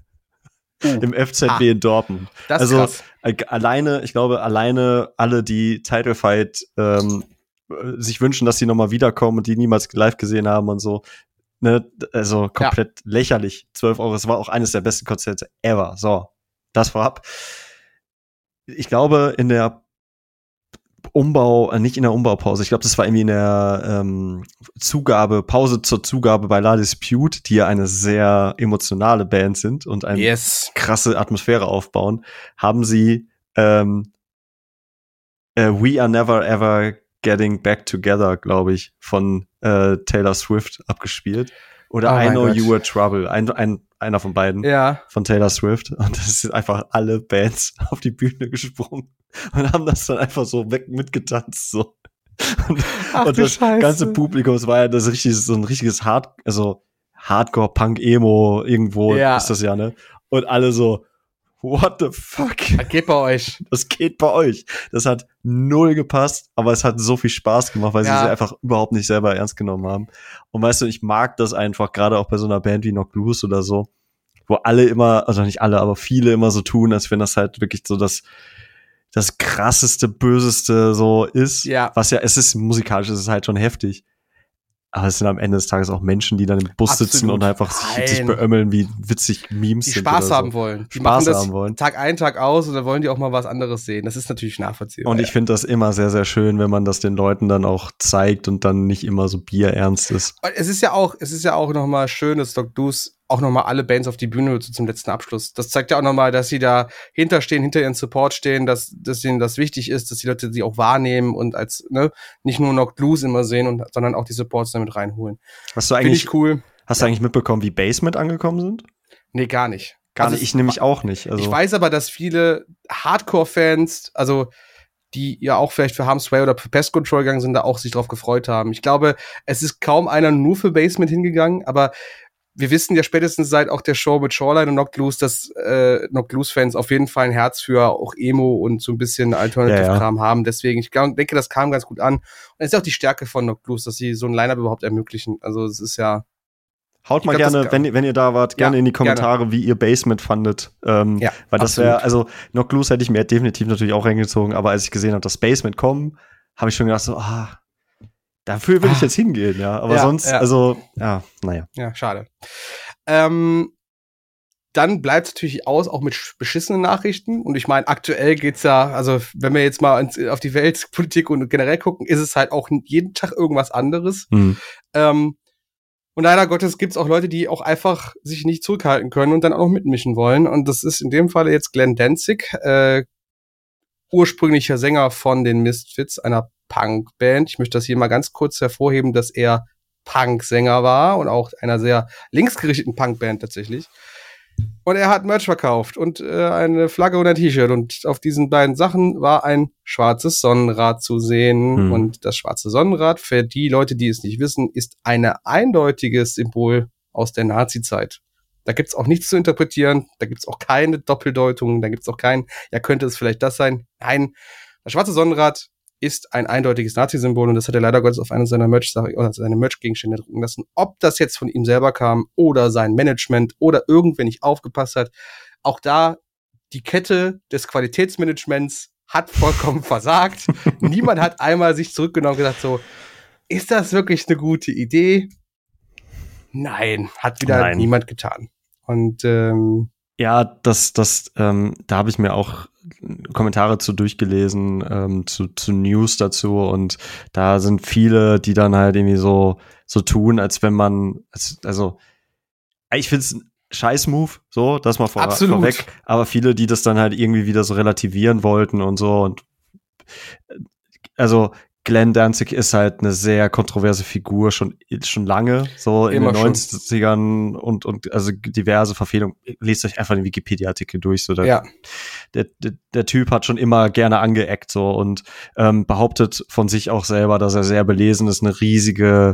Im FZW in Dortmund. Das ist krass. Alleine alle, die Title Fight sich wünschen, dass sie nochmal wiederkommen und die niemals live gesehen haben und so. Ne? Also komplett lächerlich. 12 Euro. Es war auch eines der besten Konzerte ever. So, das vorab. Ich glaube, in der nicht in der Umbaupause, ich glaube, das war irgendwie in der Pause zur Zugabe bei La Dispute, die ja eine sehr emotionale Band sind und eine krasse Atmosphäre aufbauen, haben sie We Are Never Ever Getting Back Together, glaube ich, von Taylor Swift abgespielt. Oder I Know You Were Trouble, einer von beiden von Taylor Swift. Und das sind einfach alle Bands auf die Bühne gesprungen und haben das dann einfach so mitgetanzt. So. Und das ganze Publikum, es war ja so ein richtiges Hardcore-Punk-Emo irgendwo ist das ja, ne? Und alle so, what the fuck? Das geht bei euch. Das geht bei euch. Das hat null gepasst, aber es hat so viel Spaß gemacht, weil sie einfach überhaupt nicht selber ernst genommen haben. Und weißt du, ich mag das einfach, gerade auch bei so einer Band wie Knocked Loose oder so, wo alle immer, also nicht alle, aber viele immer so tun, als wenn das halt wirklich so das krasseste, böseste so ist. Ja. Was ja, es ist musikalisch, es ist halt schon heftig. Aber es sind am Ende des Tages auch Menschen, die dann im Bus sitzen und einfach sich beömmeln, wie witzig Memes sind. Die Spaß haben wollen. Die machen das Tag ein, Tag aus und dann wollen die auch mal was anderes sehen. Das ist natürlich nachvollziehbar. Und ich finde das immer sehr, sehr schön, wenn man das den Leuten dann auch zeigt und dann nicht immer so bierernst ist. Es ist ja auch nochmal schön, dass Knocked Loose auch nochmal alle Bands auf die Bühne zum letzten Abschluss. Das zeigt ja auch nochmal, dass sie da hinterstehen, hinter ihren Support stehen, dass ihnen das wichtig ist, dass die Leute sie auch wahrnehmen und als nicht nur Knocked Loose immer sehen, sondern auch die Supports damit reinholen. Finde ich cool. Hast du eigentlich mitbekommen, wie Basement angekommen sind? Nee, gar nicht. Ich nämlich auch nicht. Also. Ich weiß aber, dass viele Hardcore-Fans, also die ja auch vielleicht für Harm's Way oder für Pest Control gegangen sind, da auch sich drauf gefreut haben. Ich glaube, es ist kaum einer nur für Basement hingegangen, aber wir wissen ja spätestens seit auch der Show mit Shoreline und Knocked Loose, dass Knocked Loose-Fans auf jeden Fall ein Herz für auch Emo und so ein bisschen Alternative-Kram haben. Deswegen, ich denke, das kam ganz gut an. Und es ist auch die Stärke von Knocked Loose, dass sie so ein Line-Up überhaupt ermöglichen. Also es ist ja... Haut mal gerne, wenn ihr da wart, gerne in die Kommentare, wie ihr Basement fandet. Weil das wäre, also Knocked Loose hätte ich mir definitiv natürlich auch reingezogen, aber als ich gesehen habe, dass Basement kommen, habe ich schon gedacht so, dafür will ich jetzt hingehen, ja. Aber sonst, naja. Ja, schade. Dann bleibt es natürlich aus, auch mit beschissenen Nachrichten. Und ich meine, aktuell geht's ja, also wenn wir jetzt mal auf die Weltpolitik und generell gucken, ist es halt auch jeden Tag irgendwas anderes. Und leider Gottes gibt's auch Leute, die auch einfach sich nicht zurückhalten können und dann auch noch mitmischen wollen. Und das ist in dem Falle jetzt Glenn Danzig, ursprünglicher Sänger von den Misfits, einer Punk-Band. Ich möchte das hier mal ganz kurz hervorheben, dass er Punk-Sänger war und auch einer sehr linksgerichteten Punk-Band tatsächlich. Und er hat Merch verkauft und eine Flagge und ein T-Shirt. Und auf diesen beiden Sachen war ein schwarzes Sonnenrad zu sehen. Und das schwarze Sonnenrad, für die Leute, die es nicht wissen, ist ein eindeutiges Symbol aus der Nazi-Zeit. Da gibt's auch nichts zu interpretieren, da gibt's auch keine Doppeldeutung, da gibt's auch könnte es vielleicht das sein? Nein, das schwarze Sonnenrad ist ein eindeutiges Nazi-Symbol und das hat er leider Gottes auf eine seiner seine Merch-Gegenstände drucken lassen. Ob das jetzt von ihm selber kam oder sein Management oder irgendwer nicht aufgepasst hat, auch da die Kette des Qualitätsmanagements hat vollkommen versagt. Niemand hat einmal sich zurückgenommen und gesagt so, ist das wirklich eine gute Idee? Nein, hat wieder niemand getan. Und da habe ich mir auch Kommentare zu durchgelesen, zu News dazu und da sind viele, die dann halt irgendwie so tun, als wenn man, also ich finde es ein Scheiß-Move, so, das mal vorweg, aber viele, die das dann halt irgendwie wieder so relativieren wollten und so und also Glenn Danzig ist halt eine sehr kontroverse Figur, schon lange, so in den 90ern und also diverse Verfehlungen. Lest euch einfach den Wikipedia-Artikel durch, so der Typ hat schon immer gerne angeeckt, so und behauptet von sich auch selber, dass er sehr belesen ist, eine riesige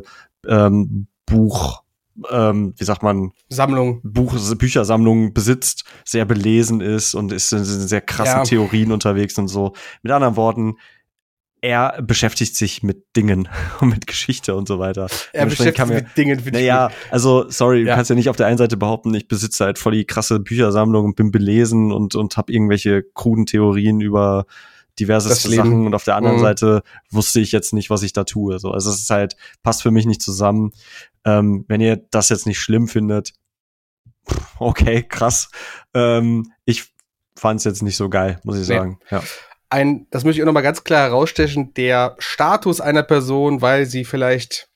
Büchersammlung besitzt, sehr belesen ist und ist in sehr krassen Theorien unterwegs und so. Mit anderen Worten, er beschäftigt sich mit Dingen und mit Geschichte und so weiter. Er beschäftigt sich mit Dingen. Naja, also, sorry, du kannst ja nicht auf der einen Seite behaupten, ich besitze halt voll die krasse Büchersammlung und bin belesen und habe irgendwelche kruden Theorien über diverse Sachen und auf der anderen Seite wusste ich jetzt nicht, was ich da tue. So, also es ist halt, passt für mich nicht zusammen. Wenn ihr das jetzt nicht schlimm findet, okay, krass. Ich fand es jetzt nicht so geil, muss ich sagen. Ja. Das möchte ich auch noch mal ganz klar herausstechen, der Status einer Person, weil sie vielleicht,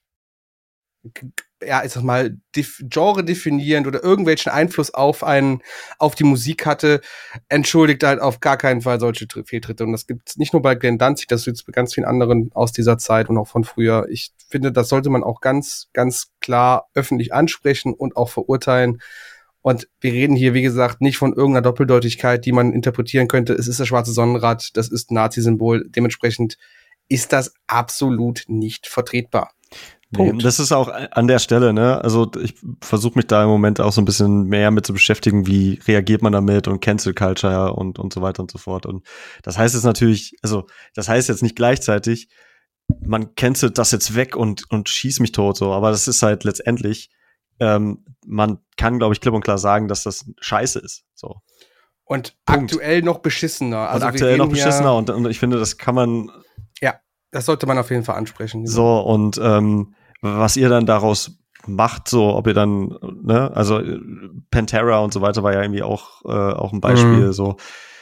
ich sag mal, Genre definierend oder irgendwelchen Einfluss auf die Musik hatte, entschuldigt halt auf gar keinen Fall solche Fehltritte. Und das gibt's nicht nur bei Glenn Danzig, das gibt's bei ganz vielen anderen aus dieser Zeit und auch von früher. Ich finde, das sollte man auch ganz, ganz klar öffentlich ansprechen und auch verurteilen. Und wir reden hier, wie gesagt, nicht von irgendeiner Doppeldeutigkeit, die man interpretieren könnte. Es ist das schwarze Sonnenrad, das ist ein Nazi-Symbol. Dementsprechend ist das absolut nicht vertretbar. Nee, das ist auch an der Stelle, ne? Also ich versuche mich da im Moment auch so ein bisschen mehr mit zu beschäftigen, wie reagiert man damit und Cancel Culture und so weiter und so fort. Und das heißt jetzt natürlich, also das heißt jetzt nicht gleichzeitig, man cancelt das jetzt weg und schießt mich tot, so. Aber das ist halt letztendlich, man kann, glaube ich, klipp und klar sagen, dass das scheiße ist. So. Und aktuell noch beschissener. Also aktuell noch beschissener und ich finde, das kann man. Ja, das sollte man auf jeden Fall ansprechen. So, und was ihr dann daraus macht, so, ob ihr dann, ne, also Pantera und so weiter war ja irgendwie auch ein Beispiel, so.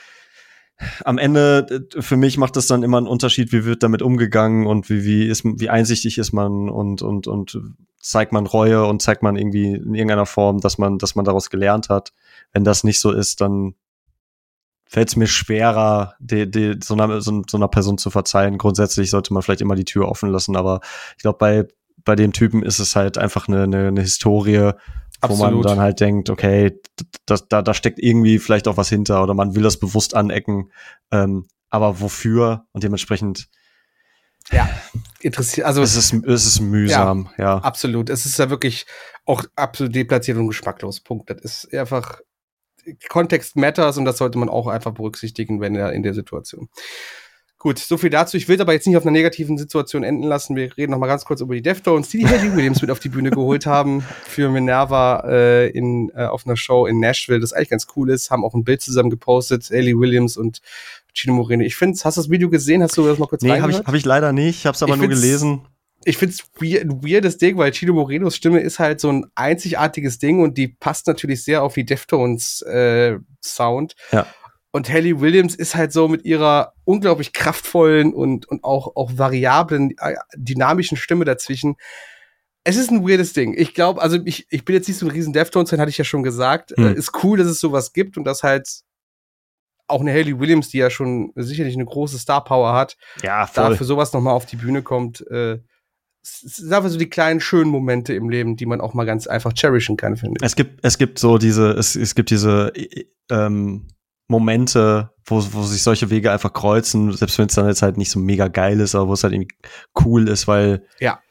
Am Ende, für mich macht das dann immer einen Unterschied, wie wird damit umgegangen und wie einsichtig ist man und zeigt man Reue und zeigt man irgendwie in irgendeiner Form, dass man daraus gelernt hat. Wenn das nicht so ist, dann fällt es mir schwerer, so einer Person zu verzeihen. Grundsätzlich sollte man vielleicht immer die Tür offen lassen, aber ich glaube, bei dem Typen ist es halt einfach eine Historie, wo man dann halt denkt, okay, da steckt irgendwie vielleicht auch was hinter oder man will das bewusst anecken, aber wofür? Und dementsprechend interessiert, also es ist mühsam, ja. Absolut. Es ist ja wirklich auch absolut deplatziert und geschmacklos. Punkt. Das ist einfach Kontext matters und das sollte man auch einfach berücksichtigen, wenn er in der Situation. Gut, so viel dazu. Ich will aber jetzt nicht auf einer negativen Situation enden lassen. Wir reden noch mal ganz kurz über die Deftones, die Hayley Williams mit auf die Bühne geholt haben für Minerva auf einer Show in Nashville, das eigentlich ganz cool ist. Haben auch ein Bild zusammen gepostet, Hayley Williams und Chino Moreno. Ich finde, hast du das Video gesehen? Hast du das mal kurz reingehört? Nee, hab ich leider nicht. Ich hab's aber nur gelesen. Ich find's ein weirdes Ding, weil Chino Morenos Stimme ist halt so ein einzigartiges Ding und die passt natürlich sehr auf die Deftones Sound. Ja. Und Hayley Williams ist halt so mit ihrer unglaublich kraftvollen und auch variablen, dynamischen Stimme dazwischen. Es ist ein weirdes Ding. Ich glaube, also ich bin jetzt nicht so ein riesen Deftones-Fan, hatte ich ja schon gesagt. Ist cool, dass es sowas gibt und dass halt auch eine Hayley Williams, die ja schon sicherlich eine große Star-Power hat, da für sowas noch mal auf die Bühne kommt. Es sind einfach so die kleinen, schönen Momente im Leben, die man auch mal ganz einfach cherishen kann, finde ich. Es gibt diese Momente, wo sich solche Wege einfach kreuzen, selbst wenn es dann jetzt halt nicht so mega geil ist, aber wo es halt irgendwie cool ist, weil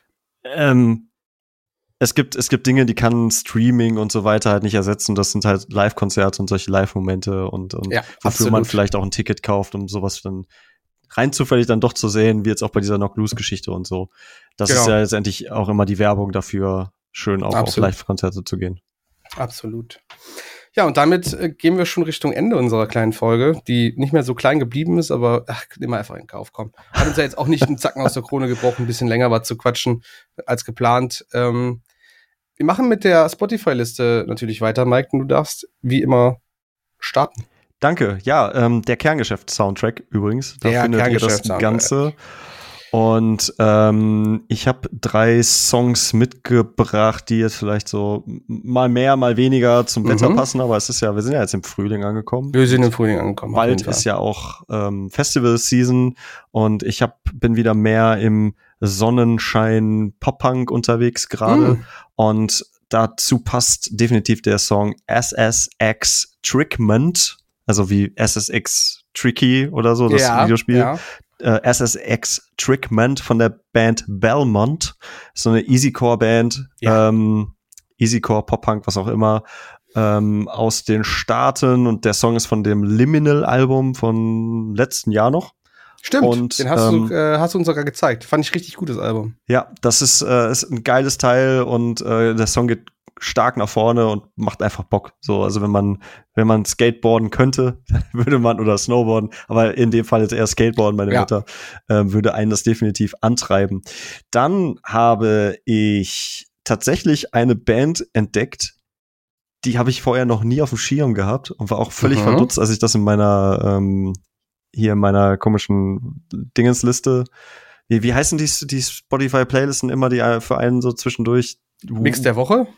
es gibt Dinge, die kann Streaming und so weiter halt nicht ersetzen. Das sind halt Live-Konzerte und solche Live-Momente und wofür man vielleicht auch ein Ticket kauft, um sowas dann rein zufällig dann doch zu sehen, wie jetzt auch bei dieser Knock-Loose-Geschichte und so. Das ist ja letztendlich auch immer die Werbung dafür, schön auch auf Live-Konzerte zu gehen. Absolut. Ja, und damit gehen wir schon Richtung Ende unserer kleinen Folge, die nicht mehr so klein geblieben ist, aber immer einfach in Kauf kommen. Hat uns ja jetzt auch nicht einen Zacken aus der Krone gebrochen, ein bisschen länger was zu quatschen als geplant. Wir machen mit der Spotify-Liste natürlich weiter. Mike, du darfst wie immer starten. Danke. Ja, der Kerngeschäft-Soundtrack übrigens. Da findet ihr das Ganze. Und ich habe 3 Songs mitgebracht, die jetzt vielleicht so mal mehr, mal weniger zum Wetter passen, aber wir sind ja jetzt im Frühling angekommen. Wir sind im Frühling angekommen. Bald ist ja auch Festival-Season und ich bin wieder mehr im Sonnenschein Pop-Punk unterwegs gerade und dazu passt definitiv der Song SSX Trickment, also wie SSX Tricky oder so, das Videospiel. Ja. SSX Trickment von der Band Belmont, so eine Easycore-Band, Easycore, Pop-Punk, was auch immer, aus den Staaten, und der Song ist von dem Liminal-Album von letzten Jahr noch. Stimmt, und, den hast du uns sogar gezeigt. Fand ich richtig gutes Album. Ja, das ist ein geiles Teil und der Song geht stark nach vorne und macht einfach Bock. So, also wenn man Skateboarden könnte, würde man, oder Snowboarden, aber in dem Fall jetzt eher Skateboarden, meine Mutter, würde einen das definitiv antreiben. Dann habe ich tatsächlich eine Band entdeckt, die habe ich vorher noch nie auf dem Schirm gehabt und war auch völlig verdutzt, als ich das in meiner komischen Dingensliste, wie heißen die Spotify-Playlisten immer, die für einen so zwischendurch Mix der Woche,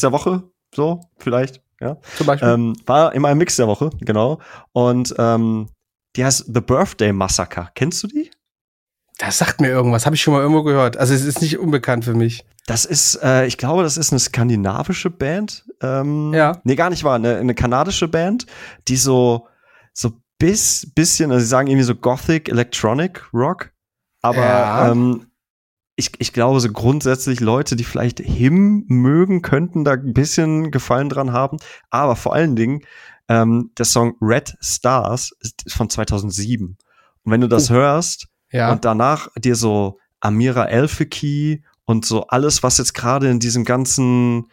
so vielleicht, ja. Zum Beispiel. War immer ein Mix der Woche, genau. Und die heißt The Birthday Massacre. Kennst du die? Das sagt mir irgendwas, habe ich schon mal irgendwo gehört. Also es ist nicht unbekannt für mich. Das ist, ich glaube, das ist eine skandinavische Band. Nee, gar nicht wahr. Eine kanadische Band, die so bisschen, also sie sagen irgendwie so Gothic Electronic Rock. Aber ich glaube, so grundsätzlich Leute, die vielleicht Him mögen, könnten da ein bisschen Gefallen dran haben. Aber vor allen Dingen, der Song Red Stars ist von 2007. Und wenn du das hörst und danach dir so Amira Elfeki und so alles, was jetzt gerade in diesem ganzen,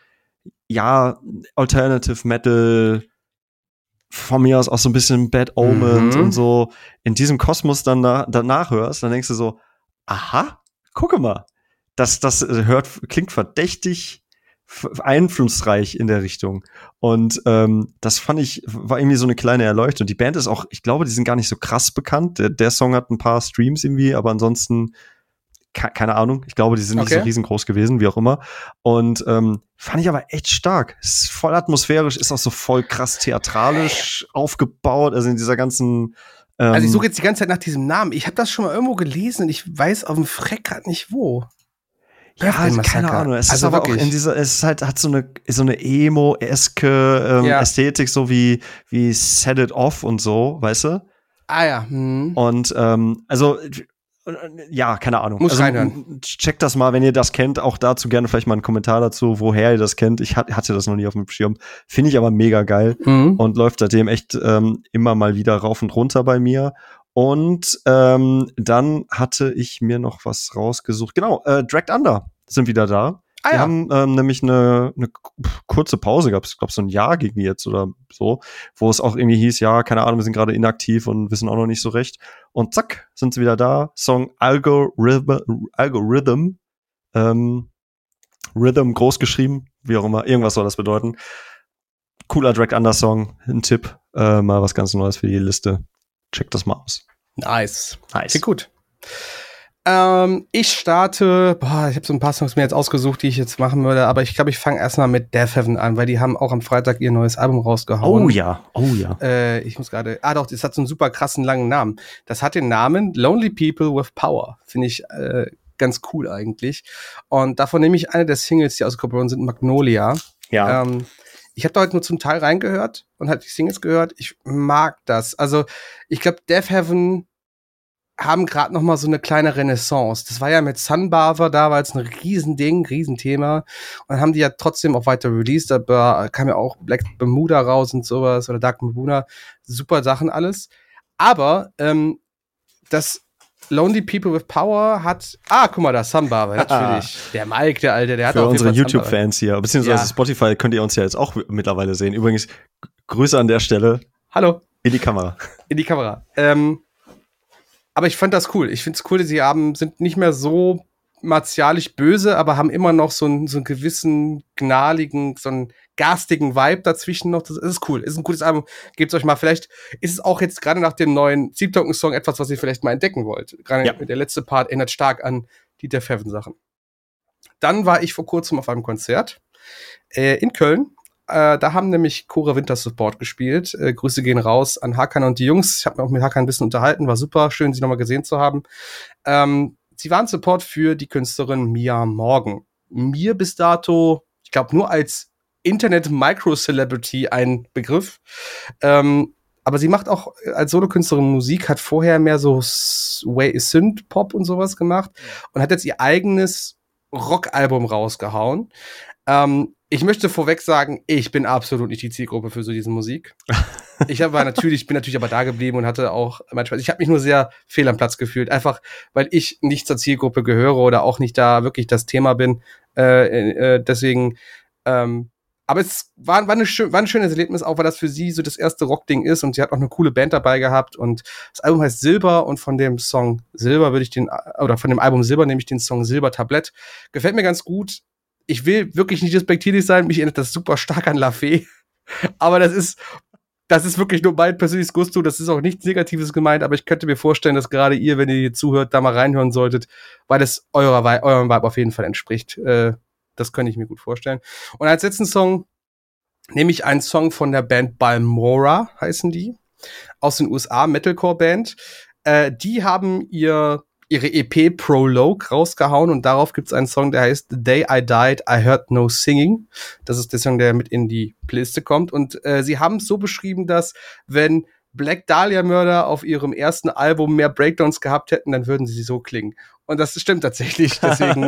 Alternative Metal, von mir aus auch so ein bisschen Bad Omens und so, in diesem Kosmos dann danach hörst, dann denkst du so, aha, gucke mal, das klingt verdächtig einflussreich in der Richtung. Und das fand ich, war irgendwie so eine kleine Erleuchtung. Die Band ist auch, ich glaube, die sind gar nicht so krass bekannt. Der Song hat ein paar Streams irgendwie, aber ansonsten keine Ahnung. Ich glaube, die sind nicht so riesengroß gewesen, wie auch immer. Und fand ich aber echt stark. Ist voll atmosphärisch, ist auch so voll krass theatralisch aufgebaut. Also in dieser ganzen also ich suche jetzt die ganze Zeit nach diesem Namen. Ich habe das schon mal irgendwo gelesen und ich weiß auf dem Freck gerade nicht wo. Ja, keine Ahnung. Es ist aber wirklich auch in dieser, es ist halt, hat so eine emo-eske Ästhetik, so wie Set It Off und so, weißt du? Ah ja. Und also keine Ahnung. Muss reinhören. Checkt das mal, wenn ihr das kennt. Auch dazu gerne vielleicht mal einen Kommentar dazu, woher ihr das kennt. Ich hatte das noch nie auf dem Schirm. Finde ich aber mega geil und läuft seitdem echt immer mal wieder rauf und runter bei mir. Und dann hatte ich mir noch was rausgesucht. Genau, Dragged Under sind wieder da. Die haben nämlich eine kurze Pause gehabt. Ich glaube, so ein Jahr gegen jetzt oder so, wo es auch irgendwie hieß, keine Ahnung, wir sind gerade inaktiv und wissen auch noch nicht so recht. Und zack, sind sie wieder da. Song Algorithm. Rhythm groß geschrieben, wie auch immer. Irgendwas soll das bedeuten. Cooler Dragged Under Song. Ein Tipp. Mal was ganz Neues für die Liste. Checkt das mal aus. Nice. Klingt gut. Ich starte, ich habe so ein paar Songs mir jetzt ausgesucht, die ich jetzt machen würde, aber ich glaube, ich fange erstmal mit Deafheaven an, weil die haben auch am Freitag ihr neues Album rausgehauen. Oh ja. Ich muss gerade, doch, das hat so einen super krassen langen Namen. Das hat den Namen Lonely People with Power. Finde ich ganz cool eigentlich. Und davon nehme ich eine der Singles, die ausgekommen worden sind, Magnolia. Ja. Ich habe da heute nur zum Teil reingehört und halt die Singles gehört. Ich mag das. Also, ich glaube, Deafheaven haben gerade noch mal so eine kleine Renaissance. Das war ja mit Sunbather damals ein Riesenthema. Und dann haben die ja trotzdem auch weiter released. Da kam ja auch Black Bermuda raus und sowas oder Dark Bermuda. Super Sachen alles. Aber das Lonely People with Power hat, guck mal, da Sunbather, natürlich. Der Mike, der Alte, der hat auch unsere YouTube-Fans hier, beziehungsweise Spotify könnt ihr uns ja jetzt auch mittlerweile sehen. Übrigens, Grüße an der Stelle. Hallo. In die Kamera. Aber ich fand das cool. Ich finde es cool, sie sind nicht mehr so martialisch böse, aber haben immer noch so einen gewissen gnadigen, so einen garstigen Vibe dazwischen noch. Das ist cool. Ist ein gutes Album. Gebt's euch mal. Vielleicht ist es auch jetzt gerade nach dem neuen Sleep Token Song etwas, was ihr vielleicht mal entdecken wollt. Gerade der letzte Part erinnert stark an die Def Heaven Sachen. Dann war ich vor kurzem auf einem Konzert in Köln. Da haben nämlich Cora Winter Support gespielt. Grüße gehen raus an Hakan und die Jungs. Ich habe mich auch mit Hakan ein bisschen unterhalten. War super. Schön, sie nochmal gesehen zu haben. Sie waren Support für die Künstlerin Mia Morgan. Mir bis dato, ich glaube, nur als Internet-Micro-Celebrity ein Begriff. Aber sie macht auch als Solokünstlerin Musik, hat vorher mehr so Synth-Pop und sowas gemacht und hat jetzt ihr eigenes Rockalbum rausgehauen. Ich möchte vorweg sagen, ich bin absolut nicht die Zielgruppe für so diese Musik. Ich bin natürlich aber da geblieben und hatte auch manchmal, ich habe mich nur sehr fehl am Platz gefühlt, einfach weil ich nicht zur Zielgruppe gehöre oder auch nicht da wirklich das Thema bin. Deswegen, aber es war ein schönes Erlebnis, auch weil das für sie so das erste Rockding ist und sie hat auch eine coole Band dabei gehabt und das Album heißt Silber und von dem Song Silber von dem Album Silber nehme ich den Song Silber Tablett. Gefällt mir ganz gut. Ich will wirklich nicht respektierlich sein, mich erinnert das super stark an La Fee, aber das ist wirklich nur mein persönliches Gusto, das ist auch nichts Negatives gemeint, aber ich könnte mir vorstellen, dass gerade ihr, wenn ihr hier zuhört, da mal reinhören solltet, weil das eurem Vibe auf jeden Fall entspricht. Das könnte ich mir gut vorstellen. Und als letzten Song nehme ich einen Song von der Band Balmora, heißen die, aus den USA, Metalcore-Band. Die haben ihre EP Prologue rausgehauen und darauf gibt's einen Song, der heißt The Day I Died, I Heard No Singing. Das ist der Song, der mit in die Playliste kommt. Und sie haben es so beschrieben, dass wenn Black Dahlia Murder auf ihrem ersten Album mehr Breakdowns gehabt hätten, dann würden sie so klingen. Und das stimmt tatsächlich. Deswegen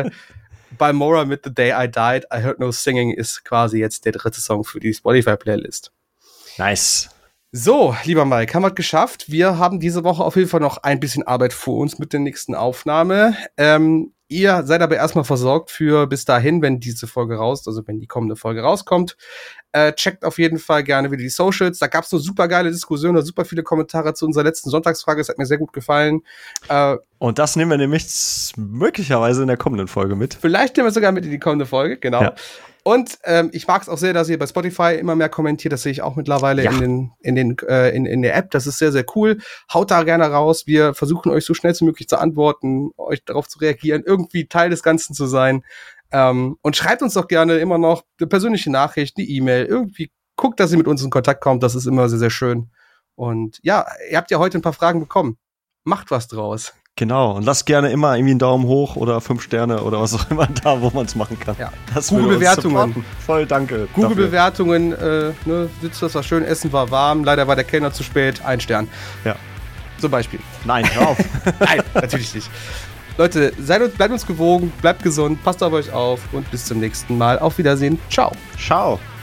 Balmora mit The Day I Died, I Heard No Singing ist quasi jetzt der dritte Song für die Spotify-Playlist. Nice. So, lieber Mike, haben wir es geschafft. Wir haben diese Woche auf jeden Fall noch ein bisschen Arbeit vor uns mit der nächsten Aufnahme. Ihr seid aber erstmal versorgt für bis dahin, wenn wenn die kommende Folge rauskommt. Checkt auf jeden Fall gerne wieder die Socials. Da gab es eine super geile Diskussion, super viele Kommentare zu unserer letzten Sonntagsfrage. Das hat mir sehr gut gefallen. Und das nehmen wir nämlich möglicherweise in der kommenden Folge mit. Vielleicht nehmen wir sogar mit in die kommende Folge, genau. Ja. Und ich mag es auch sehr, dass ihr bei Spotify immer mehr kommentiert. Das sehe ich auch mittlerweile in der App. Das ist sehr, sehr cool. Haut da gerne raus. Wir versuchen euch so schnell wie möglich zu antworten, euch darauf zu reagieren, irgendwie Teil des Ganzen zu sein. Und schreibt uns doch gerne immer noch eine persönliche Nachricht, eine E-Mail. Irgendwie guckt, dass ihr mit uns in Kontakt kommt. Das ist immer sehr, sehr schön. Und ja, ihr habt ja heute ein paar Fragen bekommen. Macht was draus. Genau, und lasst gerne immer irgendwie einen Daumen hoch oder 5 Sterne oder was auch immer da, wo man es machen kann. Ja. Google-Bewertungen. Voll, danke. Google-Bewertungen, sitzt das war schön, Essen war warm, leider war der Kellner zu spät, 1 Stern. Ja. Zum Beispiel. Nein, hör auf. Nein, natürlich nicht. Leute, bleibt uns gewogen, bleibt gesund, passt auf euch auf und bis zum nächsten Mal. Auf Wiedersehen. Ciao. Ciao.